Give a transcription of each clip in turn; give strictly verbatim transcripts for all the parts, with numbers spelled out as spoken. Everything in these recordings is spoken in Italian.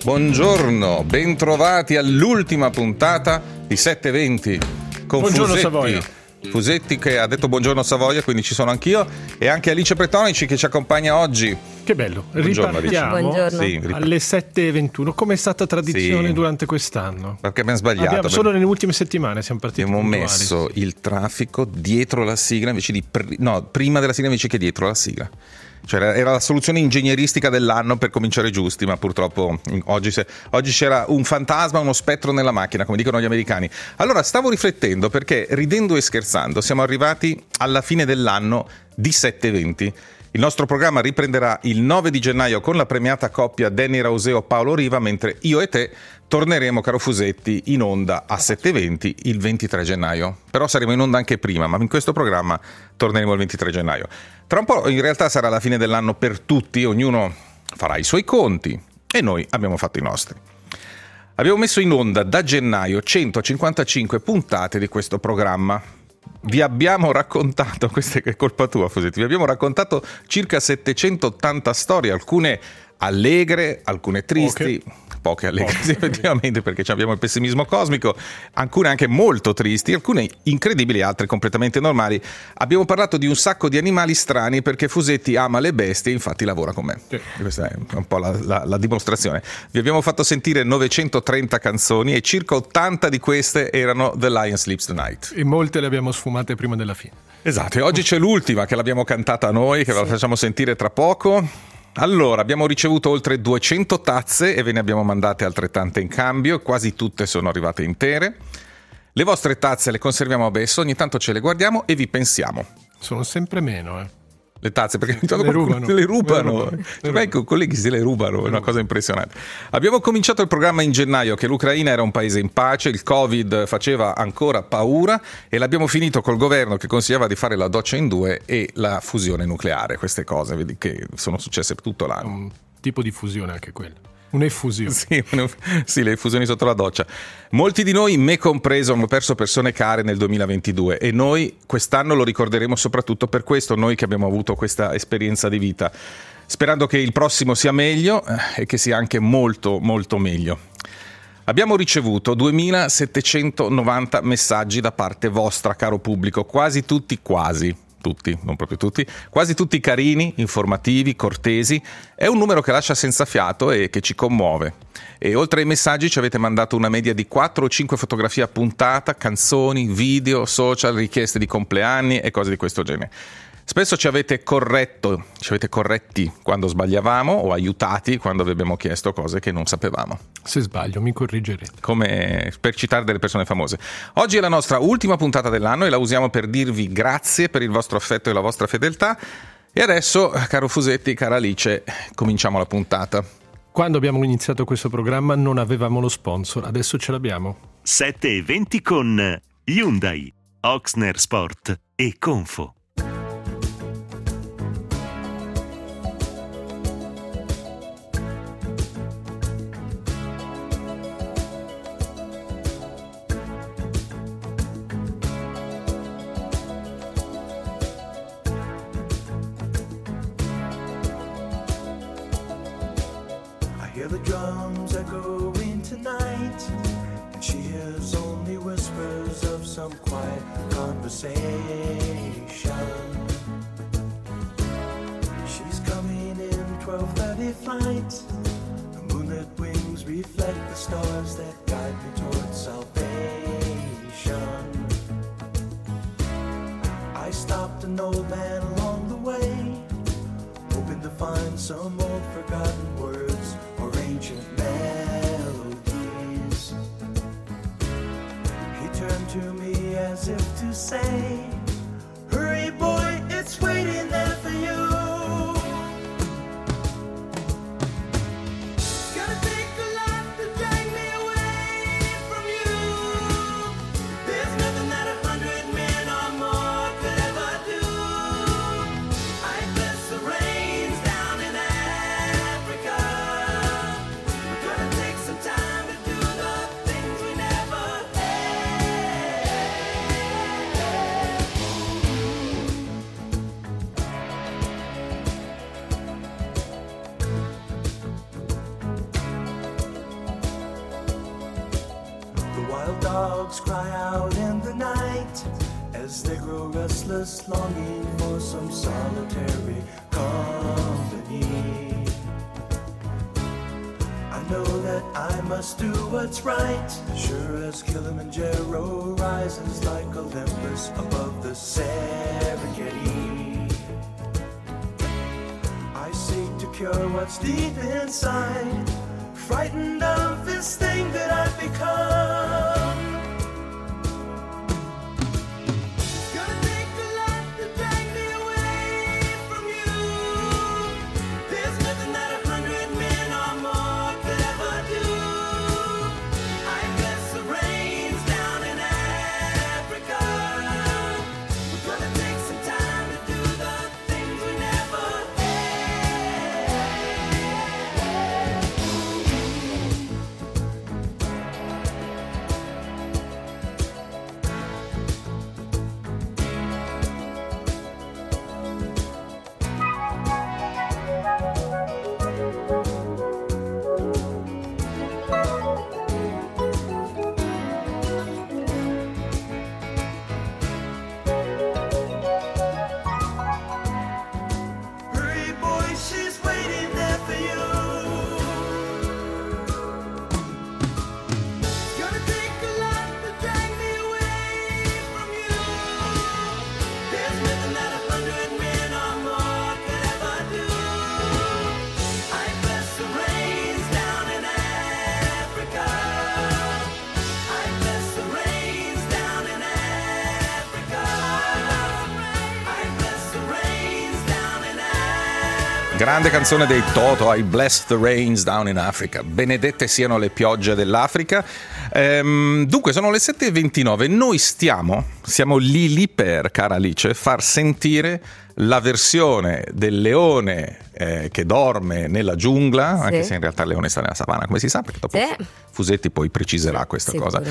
Buongiorno, bentrovati all'ultima puntata di sette venti con Buongiorno Fusetti. Savoia. Fusetti che ha detto buongiorno Savoia, quindi ci sono anch'io, e anche Alice Pretonici che ci accompagna oggi. Che bello, Buongiorno, ripartiamo Buongiorno. Sì, ripart- alle sette e ventuno, come è stata tradizione Sì. durante quest'anno. Perché abbiamo sbagliato. Abbiamo, solo nelle ultime settimane siamo partiti Abbiamo puntuali. messo il traffico dietro la sigla invece di pri- no, prima della sigla invece che dietro la sigla. Cioè era- era la soluzione ingegneristica dell'anno per cominciare giusti, ma purtroppo in- oggi, se- oggi c'era un fantasma, uno spettro nella macchina, come dicono gli americani. Allora stavo riflettendo perché, ridendo e scherzando, siamo arrivati alla fine dell'anno di sette venti. Il nostro programma riprenderà il nove di gennaio con la premiata coppia Danny Rauseo Paolo Riva, mentre io e te torneremo, caro Fusetti, in onda a sette e venti il ventitré gennaio. Però saremo in onda anche prima, ma in questo programma torneremo il ventitré gennaio. Tra un po' in realtà sarà la fine dell'anno per tutti, ognuno farà i suoi conti e noi abbiamo fatto i nostri. Abbiamo messo in onda da gennaio centocinquantacinque puntate di questo programma. Vi abbiamo raccontato, questa è colpa tua Fusetti, vi abbiamo raccontato circa settecentottanta storie, alcune allegre, alcune tristi, poche, poche allegre poche. Sì, effettivamente, perché abbiamo il pessimismo cosmico, alcune anche molto tristi, alcune incredibili, altre completamente normali. Abbiamo parlato di un sacco di animali strani perché Fusetti ama le bestie e infatti lavora con me. Sì. Questa è un po' la, la, la dimostrazione. Vi abbiamo fatto sentire novecentotrenta canzoni e circa ottanta di queste erano The Lion Sleeps Tonight. E molte le abbiamo sfumate prima della fine. Esatto, e oggi c'è l'ultima che l'abbiamo cantata noi, che ve la facciamo sentire tra poco. Allora, abbiamo ricevuto oltre duecento tazze e ve ne abbiamo mandate altrettante in cambio, quasi tutte sono arrivate intere. Le vostre tazze le conserviamo adesso, ogni tanto ce le guardiamo e vi pensiamo. Sono sempre meno, eh. Le tazze, perché ogni tanto le qualcuno rubano. le rubano. Le Cioè, beh, i colleghi se le rubano, è una cosa impressionante. Abbiamo cominciato il programma in gennaio che l'Ucraina era un paese in pace, il Covid faceva ancora paura e l'abbiamo finito col governo che consigliava di fare la doccia in due e la fusione nucleare, queste cose vedi che sono successe tutto l'anno. Un tipo di fusione anche quella. Un'effusione. Sì, sì, le effusioni sotto la doccia. Molti di noi, me compreso, hanno perso persone care nel duemilaventidue e noi quest'anno lo ricorderemo soprattutto per questo, noi che abbiamo avuto questa esperienza di vita, sperando che il prossimo sia meglio e che sia anche molto, molto meglio. Abbiamo ricevuto duemilasettecentonovanta messaggi da parte vostra, caro pubblico, quasi tutti, quasi. tutti, non proprio tutti, quasi tutti carini, informativi, cortesi. È un numero che lascia senza fiato e che ci commuove. E oltre ai messaggi ci avete mandato una media di quattro o cinque fotografie a puntata, canzoni, video, social, richieste di compleanni e cose di questo genere. Spesso ci avete corretto, ci avete corretti quando sbagliavamo o aiutati quando vi abbiamo chiesto cose che non sapevamo. Se sbaglio mi corrigerete. Come per citare delle persone famose. Oggi è la nostra ultima puntata dell'anno e la usiamo per dirvi grazie per il vostro affetto e la vostra fedeltà. E adesso, caro Fusetti, cara Alice, cominciamo la puntata. Quando abbiamo iniziato questo programma non avevamo lo sponsor, adesso ce l'abbiamo. sette e venti con Hyundai, Oxner Sport e Confo. Hear the drums echoing tonight, and she hears only whispers of some quiet conversation. She's coming in twelve thirty flight. The moonlit wings reflect the stars that guide me towards salvation. I stopped an old man along the way, hoping to find some old forgotten words or ancient melodies. He turned to me as if to say, hurry boy, it's waiting there for you. Gonna take a lot to drag me away from you. There's nothing that a hundred men or more could ever do. I bless the rains down in Africa. We're gonna take some time to do the things we never had. dogs cry out in the night as they grow restless, longing for some solitary company. I know that I must do what's right, sure as Kilimanjaro rises like Olympus above the Serengeti. I seek to cure what's deep inside, frightened of this thing that I've become. Gonna take a lot to drag me away from you. There's nothing that a hundred men or more could ever do. I bless the rains down in Africa. We're gonna take some time to do the things we never Hurry, boy, she's waiting there for you. Gonna take a lot to drag me away from you. There's nothing that a hundred men or more could ever do. I bless the rains down in Africa. I bless the rains down in Africa. I bless the rains down in Africa. Grande canzone dei Toto, I Bless the Rains Down in Africa. Benedette siano le piogge dell'Africa. Ehm, dunque, sono le sette e ventinove. Noi stiamo, siamo lì lì per, cara Alice, far sentire la versione del leone eh, che dorme nella giungla, Sì. anche se in realtà il leone sta nella savana, come si sa, perché dopo Sì. Fusetti poi preciserà questa Sicuro. cosa.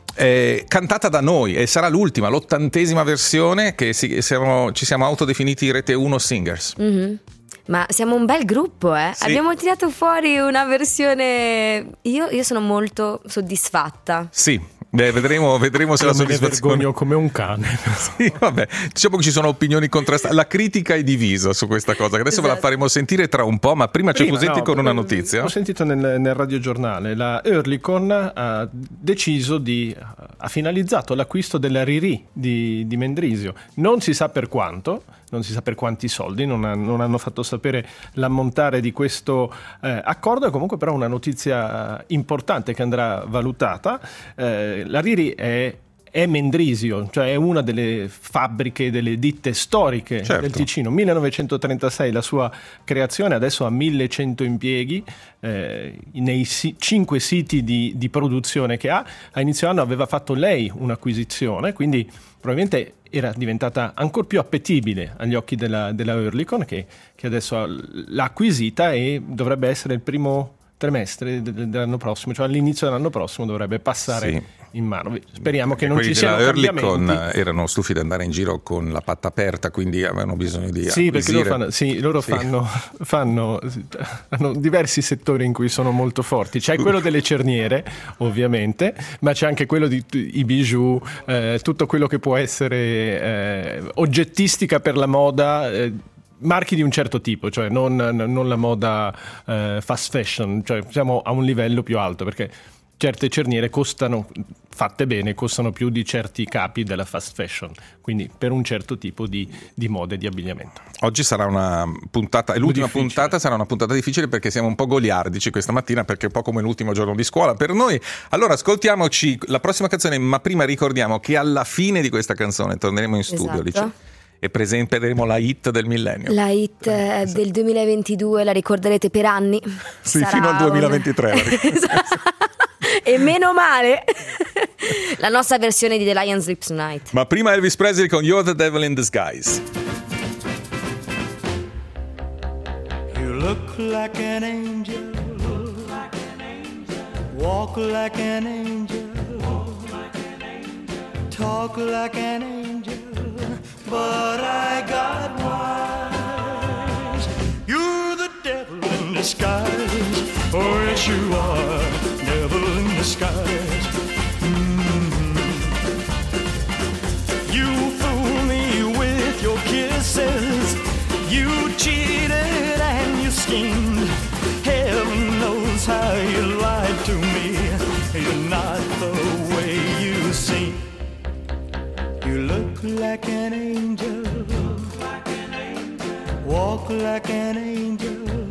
Eh, cantata da noi, e sarà l'ultima, l'ottantesima versione che si- siamo- ci siamo autodefiniti Rete uno Singers. Mhm. Ma siamo un bel gruppo, eh? Sì. Abbiamo tirato fuori una versione. Io, io sono molto soddisfatta. Sì, beh, vedremo, vedremo se Io la me ne soddisfazione. vergogno come un cane. Sì, vabbè, diciamo che ci sono opinioni contrastanti. La critica è divisa su questa cosa, che adesso ve la Esatto. faremo sentire tra un po', ma prima c'è Prima, Fusetti no, con una ho- notizia. Ho sentito nel, nel radiogiornale, la Oerlikon ha deciso di ha finalizzato l'acquisto della Riri di, di Mendrisio. Non si sa per quanto, non si sa per quanti soldi, non, ha- non hanno fatto sapere l'ammontare di questo eh, accordo, è comunque però una notizia eh, importante che andrà valutata. Eh, la Riri è è Mendrisio, cioè è una delle fabbriche, delle ditte storiche Certo. del Ticino. millenovecentotrentasei la sua creazione, adesso ha millecento impieghi eh, nei si- cinque siti di, di produzione che ha. A inizio anno aveva fatto lei un'acquisizione, quindi probabilmente era diventata ancora più appetibile agli occhi della, della Oerlikon, che, che adesso ha- l'ha acquisita e dovrebbe essere il primo trimestre de- dell'anno prossimo, cioè all'inizio dell'anno prossimo dovrebbe passare Sì. in mano. Speriamo che non Quelli ci siano della Oerlikon cambiamenti. erano stufi di andare in giro con la patta aperta, quindi avevano bisogno di Sì, perché acquisire. loro, fanno, sì, loro Sì. fanno, fanno hanno diversi settori in cui sono molto forti. C'è quello delle cerniere, ovviamente, ma c'è anche quello di i bijou, eh, tutto quello che può essere eh, oggettistica per la moda. Eh, marchi di un certo tipo, cioè non, non la moda eh, fast fashion, cioè siamo a un livello più alto, perché certe cerniere costano, fatte bene, costano più di certi capi della fast fashion, quindi per un certo tipo di, di moda e di abbigliamento. Oggi sarà una puntata, e l'ultima difficile. puntata sarà una puntata difficile perché siamo un po' goliardici questa mattina, perché è un po' come l'ultimo giorno di scuola per noi. Allora ascoltiamoci la prossima canzone, ma prima ricordiamo che alla fine di questa canzone torneremo in studio, Esatto. Alice, e presenteremo la hit del millennio. La hit eh, del duemilaventidue la ricorderete per anni. Sì, Sarà fino al un- duemilaventitré. Esatto. E meno male. La nostra versione di The Lion Sleeps Tonight. Ma prima Elvis Presley con You're the Devil in Disguise. You look like an angel, walk like an angel, talk like an angel, but I got wise. You're the devil in disguise, oh yes you are, devil in disguise. Mm-hmm. Walk like an angel,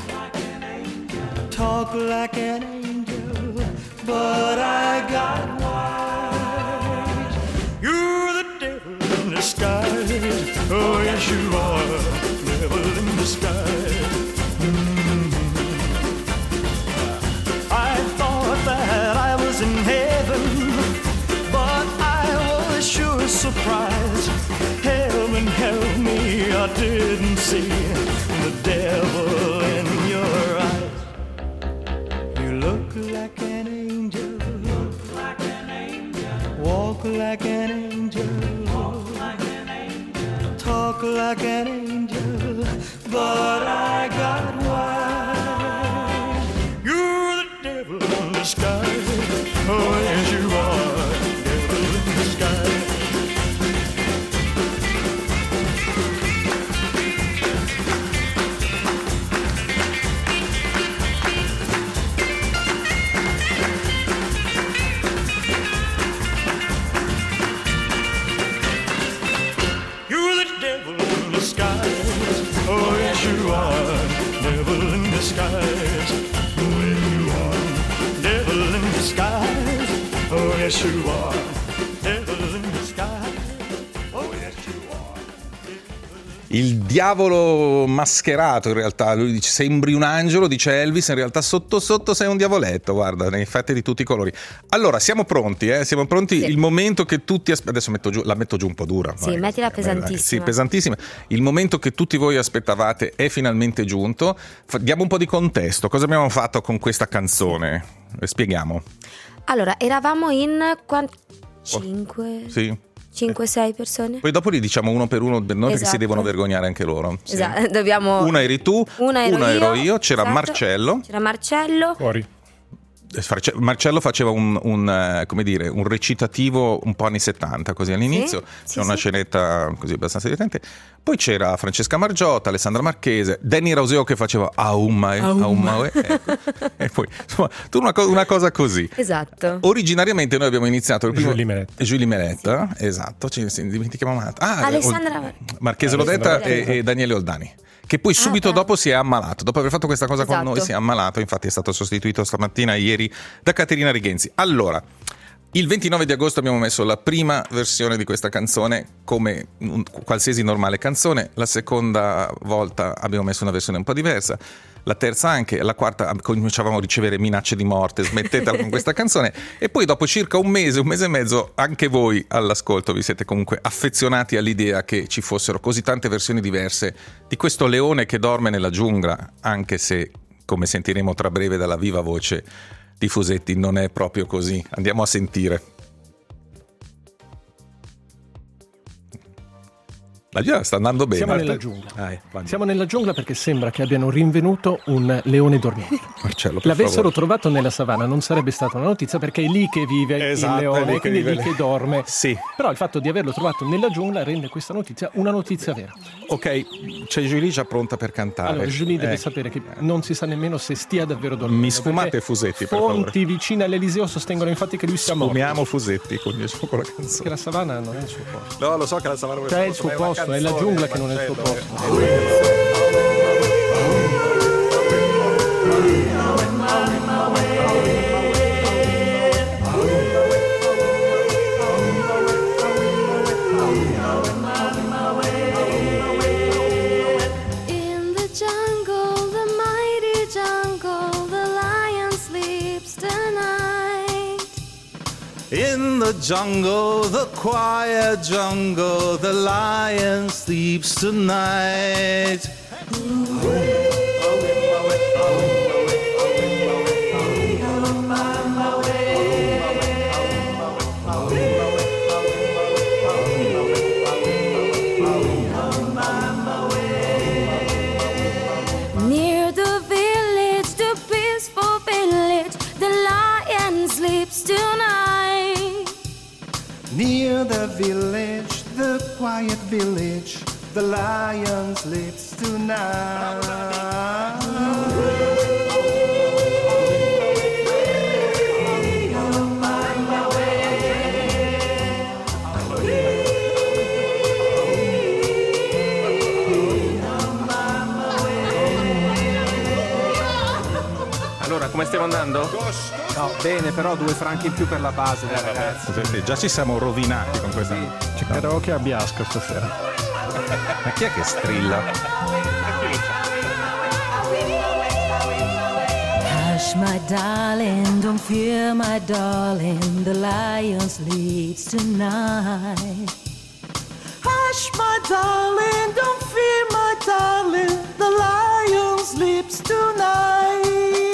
talk like an angel, but I got wise. You're the devil in disguise. Oh yes you are, devil in disguise. Mm-hmm. I thought that I was in heaven, but I was sure surprised. Heaven help me, I didn't see the devil in your eyes. You look like an angel, look like an angel. Walk like an angel, walk like an angel. Talk like an angel, but I got wise. You're the devil in disguise. Oh yes you are, devil in disguise. Oh yes you are, devil in disguise. Oh yes you are, devil in disguise. Oh yes you are, devil in disguise. Oh yes you are. Il diavolo mascherato, in realtà, lui dice sembri un angelo, dice Elvis, in realtà sotto sotto sei un diavoletto, guarda, nei fatti di tutti i colori. Allora, siamo pronti, eh? Siamo pronti, sì. Il momento che tutti aspe- adesso metto giù, la metto giù un po' dura. Sì, vai. mettila Eh, pesantissima. Sì, pesantissima. Il momento che tutti voi aspettavate è finalmente giunto. Fa- diamo un po' di contesto, cosa abbiamo fatto con questa canzone? Eh, Spieghiamo. Allora, eravamo in quant- cinque, Sì. cinque, sei persone. Poi dopo li diciamo uno per uno per noi, perché si Esatto. devono vergognare anche loro. Sì. Esatto, dobbiamo. Una eri tu, Una ero, una io, ero io, c'era esatto. Marcello. C'era Marcello. Fuori. Farce- Marcello faceva un, un, eh, come dire, un recitativo un po' anni settanta, così all'inizio. Sì, c'è sì, una sì. scenetta così abbastanza divertente. Poi c'era Francesca Margiotta, Alessandra Marchese, Danny Rauseo che faceva Aummae, Aumma. Aummae, ecco. E poi insomma, tu una, co- una cosa così. Esatto. Originariamente noi abbiamo iniziato il primo... Julie Meletta. Julie Meletta, esatto, ci ci dimentichiamo mai. Ah, Alessandra Ol- Mar- Marchese Alessandra Lodetta e, Lodetta. e Daniele Oldani. Che poi subito Ah, dopo si è ammalato. Dopo aver fatto questa cosa con Esatto. noi si è ammalato. Infatti è stato sostituito stamattina, ieri, da Caterina Rigenzi. Allora, il ventinove di agosto abbiamo messo la prima versione di questa canzone come un- qualsiasi normale canzone. La seconda volta abbiamo messo una versione un po' diversa. La terza anche, la quarta cominciavamo a ricevere minacce di morte, smettetela con questa canzone. E poi dopo circa un mese, un mese e mezzo, anche voi all'ascolto vi siete comunque affezionati all'idea che ci fossero così tante versioni diverse di questo leone che dorme nella giungla, anche se, come sentiremo tra breve dalla viva voce di Fusetti, non è proprio così. Andiamo a sentire. La giungla sta andando bene. Siamo nella giungla. Ah, eh, vai. Siamo nella giungla perché sembra che abbiano rinvenuto un leone dormiente. Marcello, per L'avessero favore. trovato nella savana non sarebbe stata una notizia perché è lì che vive Esatto, il è leone, lì che quindi è vive lì le- che dorme. Sì. Però il fatto di averlo trovato nella giungla rende questa notizia una notizia vera. Ok, c'è Julie già pronta per cantare. Allora, Julie deve Eh, sapere che non si sa nemmeno se stia davvero dormendo. Mi sfumate perché Fusetti, per favore. Fonti vicine all'Eliseo sostengono infatti che lui sia morto. Sfumiamo Fusetti con, con la Che canzone. la savana non è il suo posto. No, lo so che la savana Cioè è il suo posto, è la giungla che non è il suo posto. In the jungle, the mighty jungle, the lion sleeps tonight. In the jungle, the quiet jungle, the lion sleeps tonight. Near the village, the peaceful village, the lion sleeps tonight. Near the village, the quiet village, the lion sleeps tonight. come stiamo andando? No, bene, però due franchi in più per la base, dai, ragazzi. Scusate, già ci siamo rovinati con questa. Ci karaoke a Biasco stasera. Ma chi è che strilla? Hush, my darling, don't fear, my darling, the lion sleeps tonight. Hush, my darling, don't fear, my darling, the lion sleeps tonight.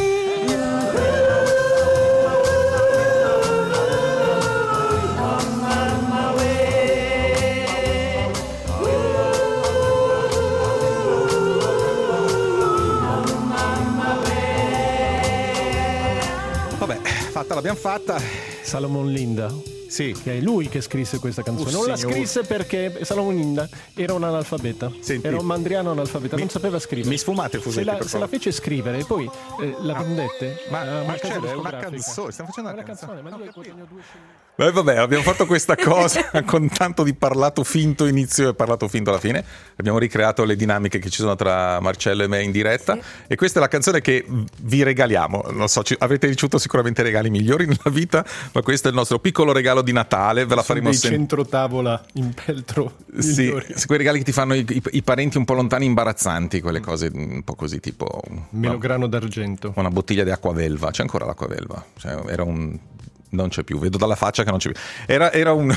Vabbè, fatta l'abbiamo fatta. Salomon Linda. Sì. Che è lui che scrisse questa canzone. Oh, non la signor. scrisse perché Salomon Linda era un analfabeta. Senti. Era un mandriano analfabeta, Mi- non sapeva scrivere. mi sfumate il se fusetto, la, per se la favore. fece scrivere e poi eh, la vendette. Ma, a ma casa c'è, è una discografica. canzone, stiamo facendo È una una canzone, canzone. ma lui guadagna due scellini. Beh, vabbè, abbiamo fatto questa cosa con tanto di parlato finto inizio e parlato finto alla fine. Abbiamo ricreato le dinamiche che ci sono tra Marcello e me in diretta. Sì. E questa è la canzone che vi regaliamo. Non so, ci- avete ricevuto sicuramente regali migliori nella vita, ma questo è il nostro piccolo regalo di Natale. Ve la Sono faremo dei sempre. centrotavola in peltro Sì, migliori. sì, quei regali che ti fanno i, i- i parenti un po' lontani, imbarazzanti, quelle cose un po' così, tipo una, Melograno d'argento. una bottiglia di acqua velva. C'è ancora l'acqua velva? Cioè, era un. Non c'è più, vedo dalla faccia che non c'è più. Era, era un.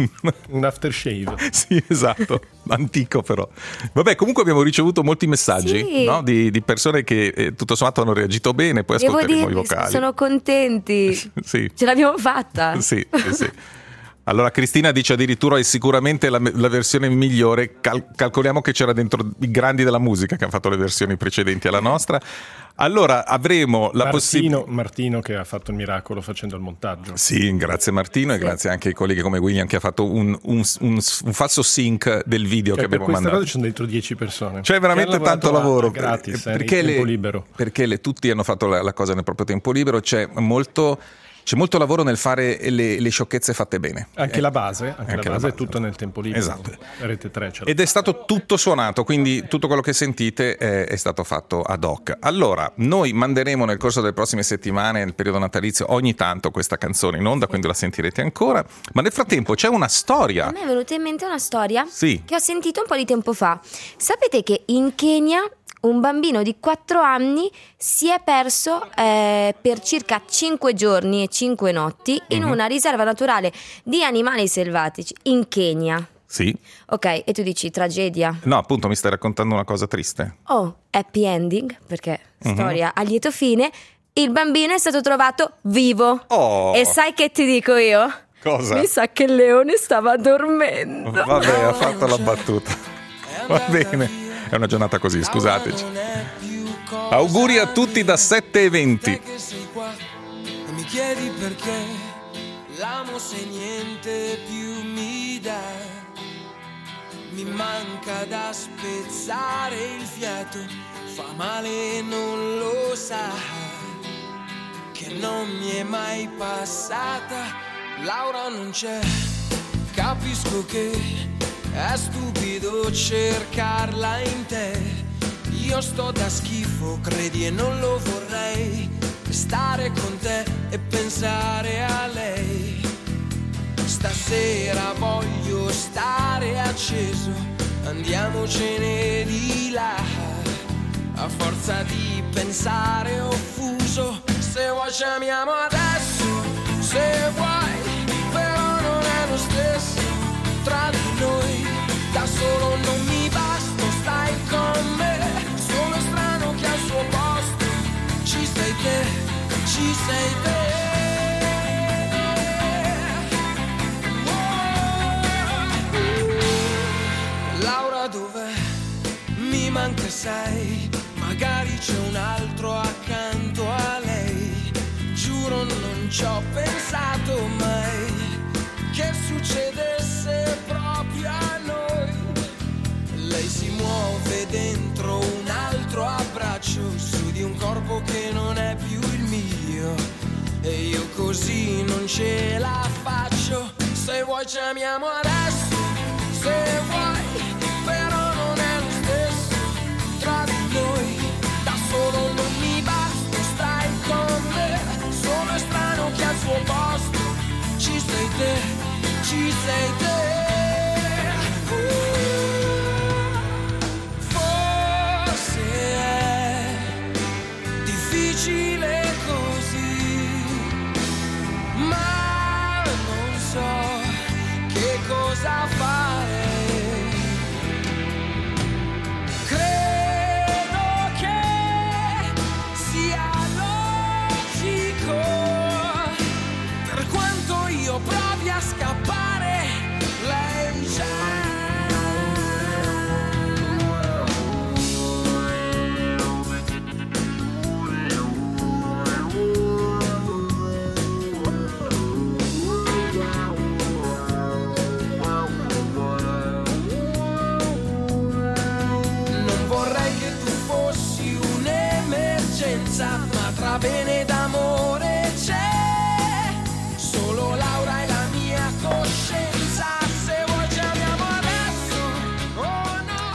Un aftershave. Sì, esatto, antico però. Vabbè, comunque abbiamo ricevuto molti messaggi, Sì. no? di, di persone che eh, tutto sommato hanno reagito bene, poi Devo ascolteremo i dirvi, vocali. sono contenti. Sì. Ce l'abbiamo fatta. Sì, sì, sì. Allora Cristina dice addirittura è sicuramente la, la versione migliore. Cal- calcoliamo che c'era dentro i grandi della musica che hanno fatto le versioni precedenti alla nostra. Allora avremo la possibilità. Martino, Martino che ha fatto il miracolo facendo il montaggio. Sì, grazie Martino e grazie anche ai colleghi come William che ha fatto un, un- un- un falso sync del video Cioè, che per abbiamo questa mandato. cosa ci sono dentro dieci persone. C'è veramente Che hanno tanto lavorato lavoro a- a gratis, eh, perché, nel le, tempo libero. perché le- tutti hanno fatto la, la cosa nel proprio tempo libero. C'è molto, c'è molto lavoro nel fare le, le sciocchezze fatte bene. Anche Eh, la base, anche anche la la base è base. tutto nel tempo libero. Esatto. Rete tre ce l'ha. Ed è stato tutto suonato, quindi tutto quello che sentite è, è stato fatto ad hoc. Allora, noi manderemo nel corso delle prossime settimane, nel periodo natalizio, ogni tanto questa canzone in onda, quindi la sentirete ancora. Ma nel frattempo c'è una storia. A me è venuta in mente una storia Sì. che ho sentito un po' di tempo fa. Sapete che in Kenya un bambino di quattro anni si è perso eh, per circa cinque giorni e cinque notti in Mhm. una riserva naturale di animali selvatici in Kenya. Sì? Ok, e tu dici tragedia. No, appunto, mi stai raccontando una cosa triste. Oh, happy ending, perché Mhm. storia a lieto fine. Il bambino è stato trovato vivo. Oh. E sai che ti dico io? Cosa? Mi sa che il leone stava dormendo. Vabbè, ha fatto la battuta. Va bene. È una giornata così, scusateci. Auguri a tutti da sette e venti. Che sei qua e mi chiedi perché l'amo se niente più mi dà. Mi manca da spezzare il fiato, fa male e non lo sa, che non mi è mai passata. Laura non c'è, capisco che è stupido cercarla in te. Io sto da schifo, credi e non lo vorrei, stare con te e pensare a lei. Stasera voglio stare acceso, andiamocene di là. A forza di pensare offuso, se vuoi ci amiamo adesso, se vuoi, però non è lo stesso tra di noi. Da solo non mi basta, stai con me, sono strano che al suo posto ci sei te, ci sei te. Laura dov'è? Mi manca sei, magari c'è un altro accanto a lei. Giuro non ci ho pensato mai che succedesse proprio a noi. Lei si muove dentro un altro abbraccio, su di un corpo che non è più il mio, e io così non ce la faccio. Se vuoi ci amiamo adesso, se vuoi, però non è lo stesso tra di noi. Da solo non mi basta, stai con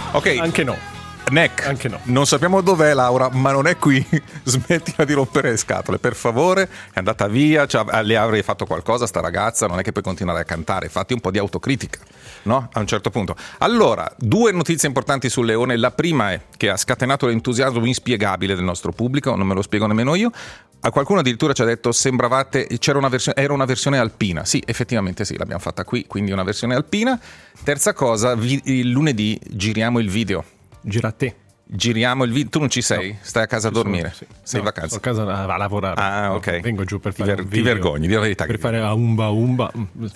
Ok. Anche no. Neck, Anche no. Non sappiamo dov'è Laura, ma non è qui. Smettila di rompere le scatole, per favore. È andata via, cioè, le avrei fatto qualcosa sta ragazza, non è che puoi continuare a cantare. Fatti un po' di autocritica, no? A un certo punto. Allora, due notizie importanti sul leone. La prima è che ha scatenato l'entusiasmo inspiegabile del nostro pubblico, non me lo spiego nemmeno io. A qualcuno addirittura ci ha detto sembravate, c'era una versione, era una versione alpina. Sì, effettivamente sì, l'abbiamo fatta qui, quindi una versione alpina. Terza cosa, vi, il lunedì giriamo il video. Gira a te. Giriamo il video. Tu non ci sei? No. Stai a casa a Ci dormire? sono, sì. Sei No, in vacanza? Sono a casa a, a lavorare. Ah, ok. Vengo giù per Ti fare ver- un ti video, vergogni, di la verità. per fare a umba umba.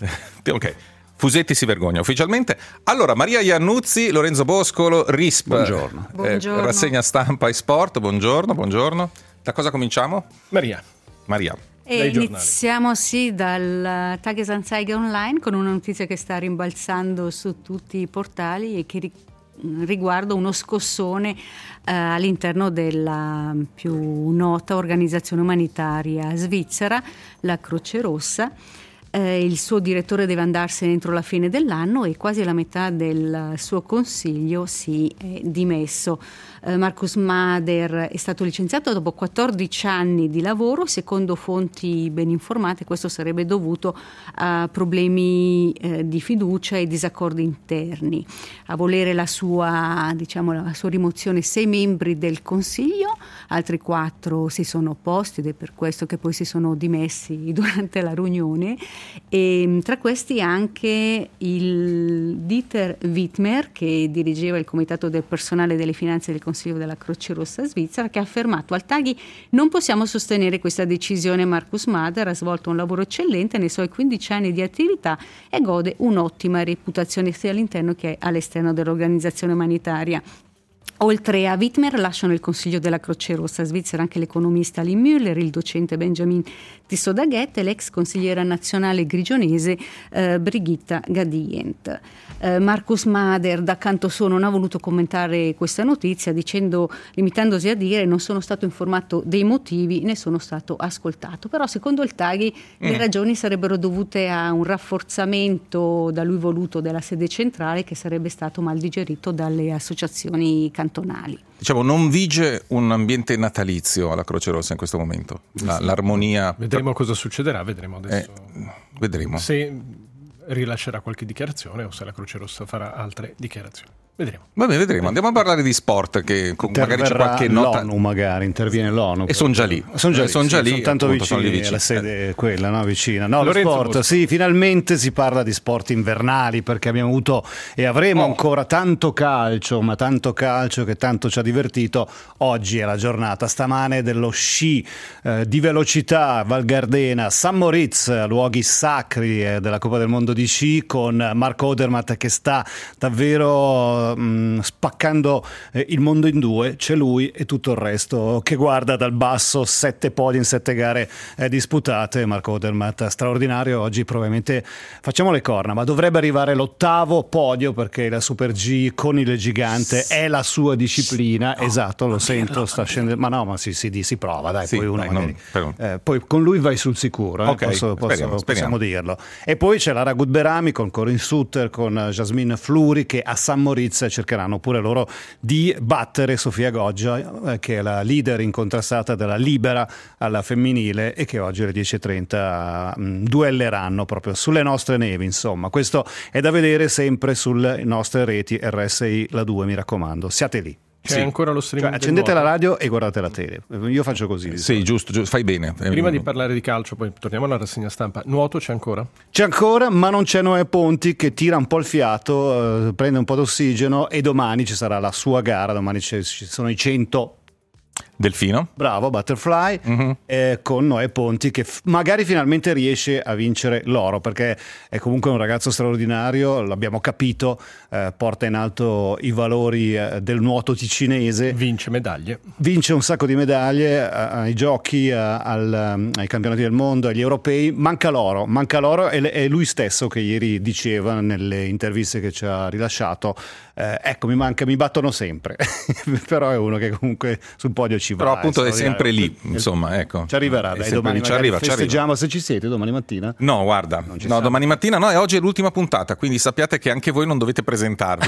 Ok. Fusetti si vergogna ufficialmente. Allora, Maria Iannuzzi, Lorenzo Boscolo, R I S P. Buongiorno. eh, Buongiorno. rassegna stampa e sport. Buongiorno, buongiorno. Da cosa cominciamo? Maria. Maria. E Dai giornali. iniziamo sì dal Tagesanzeiger Online con una notizia che sta rimbalzando su tutti i portali e che ri- riguarda uno scossone eh, all'interno della più nota organizzazione umanitaria svizzera, la Croce Rossa. Eh, il suo direttore deve andarsene entro la fine dell'anno e quasi la metà del suo consiglio si è dimesso. Eh, Markus Mader è stato licenziato dopo quattordici anni di lavoro. Secondo fonti ben informate, questo sarebbe dovuto a problemi eh, di fiducia e disaccordi interni. A volere la sua, diciamo, la sua rimozione sei membri del consiglio, altri quattro si sono opposti ed è per questo che poi si sono dimessi durante la riunione. E tra questi anche il Dieter Wittmer, che dirigeva il comitato del personale delle finanze del Consiglio della Croce Rossa svizzera, che ha affermato al Taghi: non possiamo sostenere questa decisione. Markus Mader ha svolto un lavoro eccellente nei suoi quindici anni di attività e gode un'ottima reputazione sia all'interno che all'esterno dell'organizzazione umanitaria. Oltre a Wittmer lasciano il Consiglio della Croce Rossa svizzera anche l'economista Lee Müller, il docente Benjamin Tissot-Daguet e l'ex consigliera nazionale grigionese eh, Brigitta Gadient. Eh, Markus Mader da canto suo non ha voluto commentare questa notizia, dicendo, limitandosi a dire: non sono stato informato dei motivi né sono stato ascoltato. Però secondo il Taghi mm. le ragioni sarebbero dovute a un rafforzamento da lui voluto della sede centrale, che sarebbe stato mal digerito dalle associazioni cantonali. Diciamo, non vige un ambiente natalizio alla Croce Rossa in questo momento. La, l'armonia. Vedremo cosa succederà, vedremo adesso. Eh, vedremo. Se rilascerà qualche dichiarazione o se la Croce Rossa farà altre dichiarazioni. Vedremo. Va bene, vedremo. Andiamo a parlare di sport, che magari c'è qualche nota. L'ONU magari, interviene l'ONU. E sono già lì. Sono già lì, sono già sì, lì, sono tanto appunto, vicini, sono lì vicini. alla sede è quella, no? Vicina. No, lo Lorenzo sport, Bosco. sì, finalmente si parla di sport invernali, perché abbiamo avuto e avremo Oh. ancora tanto calcio, ma tanto calcio che tanto ci ha divertito. Oggi è la giornata stamane dello sci eh, di velocità Val Gardena, San Moritz, luoghi sacri eh, della Coppa del Mondo di sci, con Marco Odermatt che sta davvero mh, spaccando eh, il mondo in due. C'è lui e tutto il resto che guarda dal basso, sette podi in sette gare eh, disputate. Marco Odermatt straordinario oggi, probabilmente facciamo le corna, ma dovrebbe arrivare l'ottavo podio, perché la Super G conile gigante è la sua disciplina. No, esatto, lo sento, no, sta scendendo, ma no, ma si, si, si prova, dai, sì, poi uno dai, magari, non, eh, poi con lui vai sul sicuro, eh, okay, posso, posso, speriamo, possiamo speriamo. dirlo. E poi c'è Lara Gutberami con Corinne Sutter, con Jasmine Fluri, che a San Moritz cercheranno pure loro di battere Sofia Goggia, eh, che è la leader incontrastata della libera alla femminile e che oggi alle dieci e trenta mh, duelleranno proprio sulle nostre nevi. Insomma, questo è da vedere sempre sulle nostre reti R S I La due, mi raccomando, siate lì. C'è Sì. ancora lo streaming. Cioè, del accendete la nuoto. radio e guardate la tele. Io faccio così. Sì, giusto, giusto, fai bene. Prima di parlare di calcio, poi torniamo alla rassegna stampa. Nuoto c'è ancora? C'è ancora, ma non c'è Noè Ponti, che tira un po' il fiato, eh, prende un po' d'ossigeno, e domani ci sarà la sua gara. Domani ci sono i cento. Delfino. Bravo, Butterfly, mm-hmm. eh, con Noè Ponti, che f- magari finalmente riesce a vincere l'oro, perché è comunque un ragazzo straordinario, l'abbiamo capito, eh, porta in alto i valori eh, del nuoto ticinese, Vince medaglie. vince un sacco di medaglie eh, ai giochi, eh, al, um, ai campionati del mondo, agli europei. Manca l'oro, manca l'oro, e è lui stesso che ieri diceva nelle interviste che ci ha rilasciato, eh, ecco, mi manca, mi battono sempre però è uno che comunque sul podio ci ci va. Però appunto eh, è sempre lì, eh, insomma, ecco. Ci arriverà, È dai, sempre domani lì, ci magari arriva, ci arriva. festeggiamo se ci siete domani mattina. No, guarda, Non ci no, siamo. domani mattina no, e oggi è l'ultima puntata, quindi sappiate che anche voi non dovete presentarvi.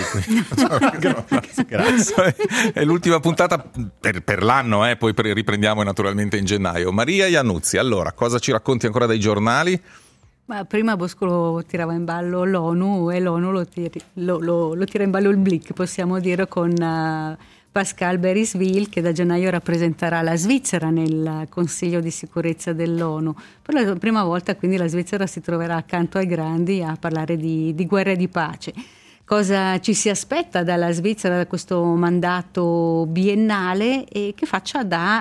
Grazie. È l'ultima puntata per, per l'anno, eh, poi pre- riprendiamo naturalmente in gennaio. Maria Iannuzzi, allora, cosa ci racconti ancora dai giornali? Ma prima Bosco tirava in ballo l'ONU e l'ONU lo, tiri- lo, lo, lo tira in ballo il Blick, possiamo dire, con uh, Pascal Berisville, che da gennaio rappresenterà la Svizzera nel Consiglio di sicurezza dell'ONU. Per la prima volta quindi la Svizzera si troverà accanto ai grandi a parlare di, di guerra e di pace. Cosa ci si aspetta dalla Svizzera, da questo mandato biennale, e che faccia da,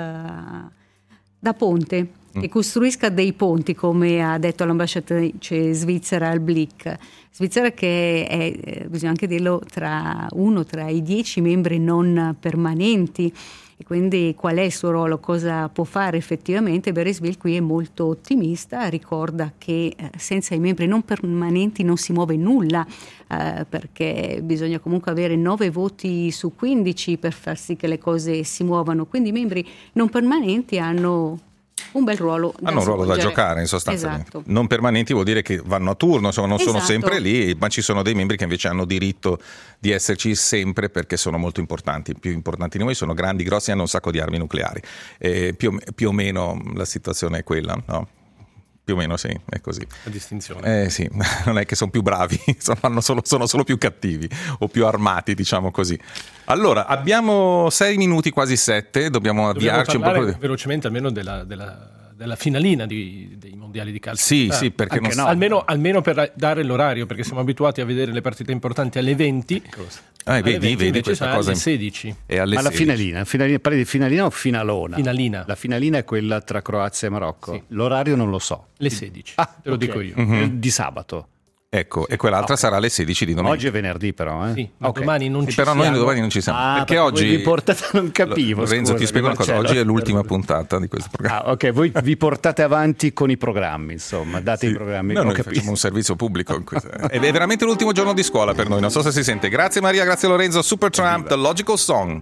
uh, da ponte, che costruisca dei ponti, come ha detto l'ambasciatrice svizzera al Blick. Svizzera che è, bisogna anche dirlo, tra uno tra i dieci membri non permanenti, e quindi qual è il suo ruolo, cosa può fare effettivamente. Berisville qui è molto ottimista, ricorda che eh, senza i membri non permanenti non si muove nulla, eh, perché bisogna comunque avere nove voti su quindici per far sì che le cose si muovano, quindi i membri non permanenti hanno un bel ruolo da Hanno un ruolo da svolgere. giocare, in sostanza. Esatto. Non permanenti vuol dire che vanno a turno, insomma, non sono Esatto. sempre lì, ma ci sono dei membri che invece hanno diritto di esserci sempre perché sono molto importanti. Più importanti di noi, sono grandi, grossi, hanno un sacco di armi nucleari. E più, o- più o meno la situazione è quella, no? Più o meno sì, è così. La distinzione. Eh sì, non è che sono più bravi, sono, hanno solo, sono solo più cattivi o più armati, diciamo così. Allora, abbiamo sei minuti, quasi sette, dobbiamo Dobbiamo avviarci un parlare po'. velocemente almeno della, della, della finalina di- dei mondiali di calcio. Sì, Eh, sì, perché anche non no. Almeno, almeno per dare l'orario, perché siamo abituati a vedere le partite importanti alle venti. Eh, Alle vedi, venti vedi invece questa sarà cosa. alle sedici. E alle Ma la sedici. finalina, finalina, parli di finalina o finalona? Finalina. La finalina è quella tra Croazia e Marocco. Sì. L'orario non lo so. Le sedici, Ah, te lo ok. dico io. Eh, Di sabato. Ecco, e quell'altra sarà alle sedici di domenica. Oggi è venerdì però, eh? Sì, ma Ok. domani non Sì, ci però noi siamo. domani non ci siamo. Ah, perché perché oggi voi vi portate, non capivo. Lorenzo, ti scusami, spiego una cosa. Marcello. Oggi è l'ultima puntata di questo programma. Ah, ok, voi vi portate avanti con i programmi, insomma, date i programmi. No, Ho noi capito. facciamo un servizio pubblico. in questo- È veramente l'ultimo giorno di scuola per noi, non so se si sente. Grazie Maria, grazie Lorenzo. Supertramp, The Logical Song.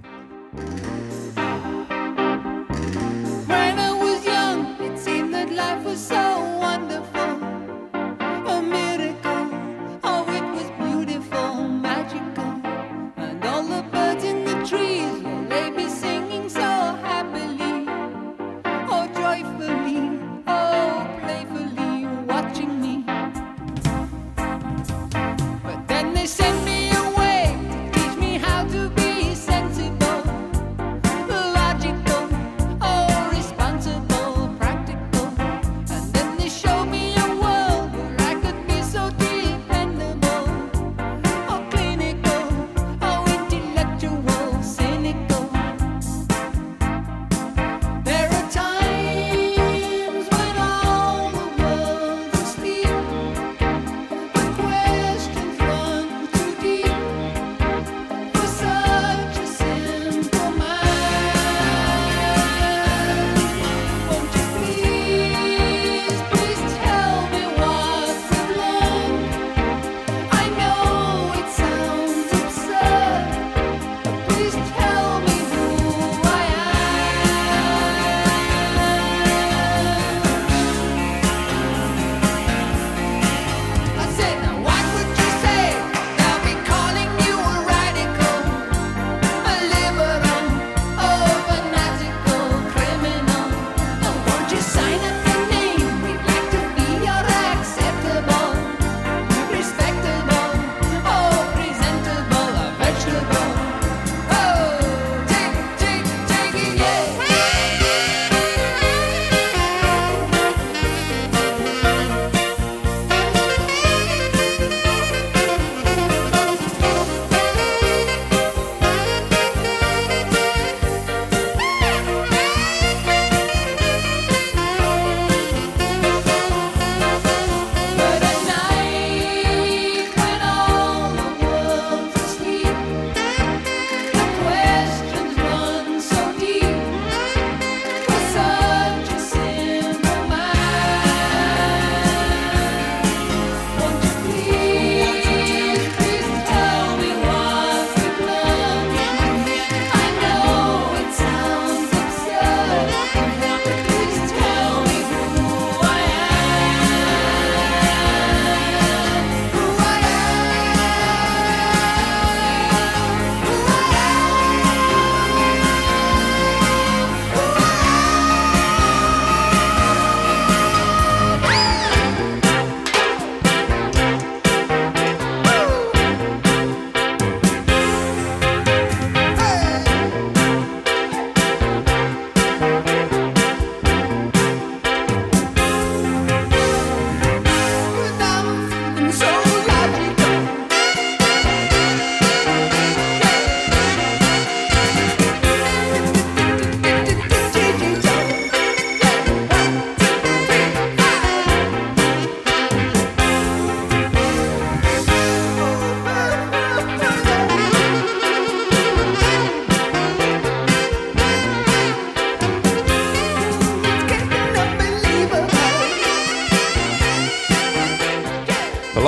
When I was young, it seemed that life was so wonderful, a miracle. Oh, it was beautiful, magical, and all the birds in the trees, well, they be singing so happily, oh, joyfully, oh, playfully, watching me. But then they sent me away to teach me how to be sensible.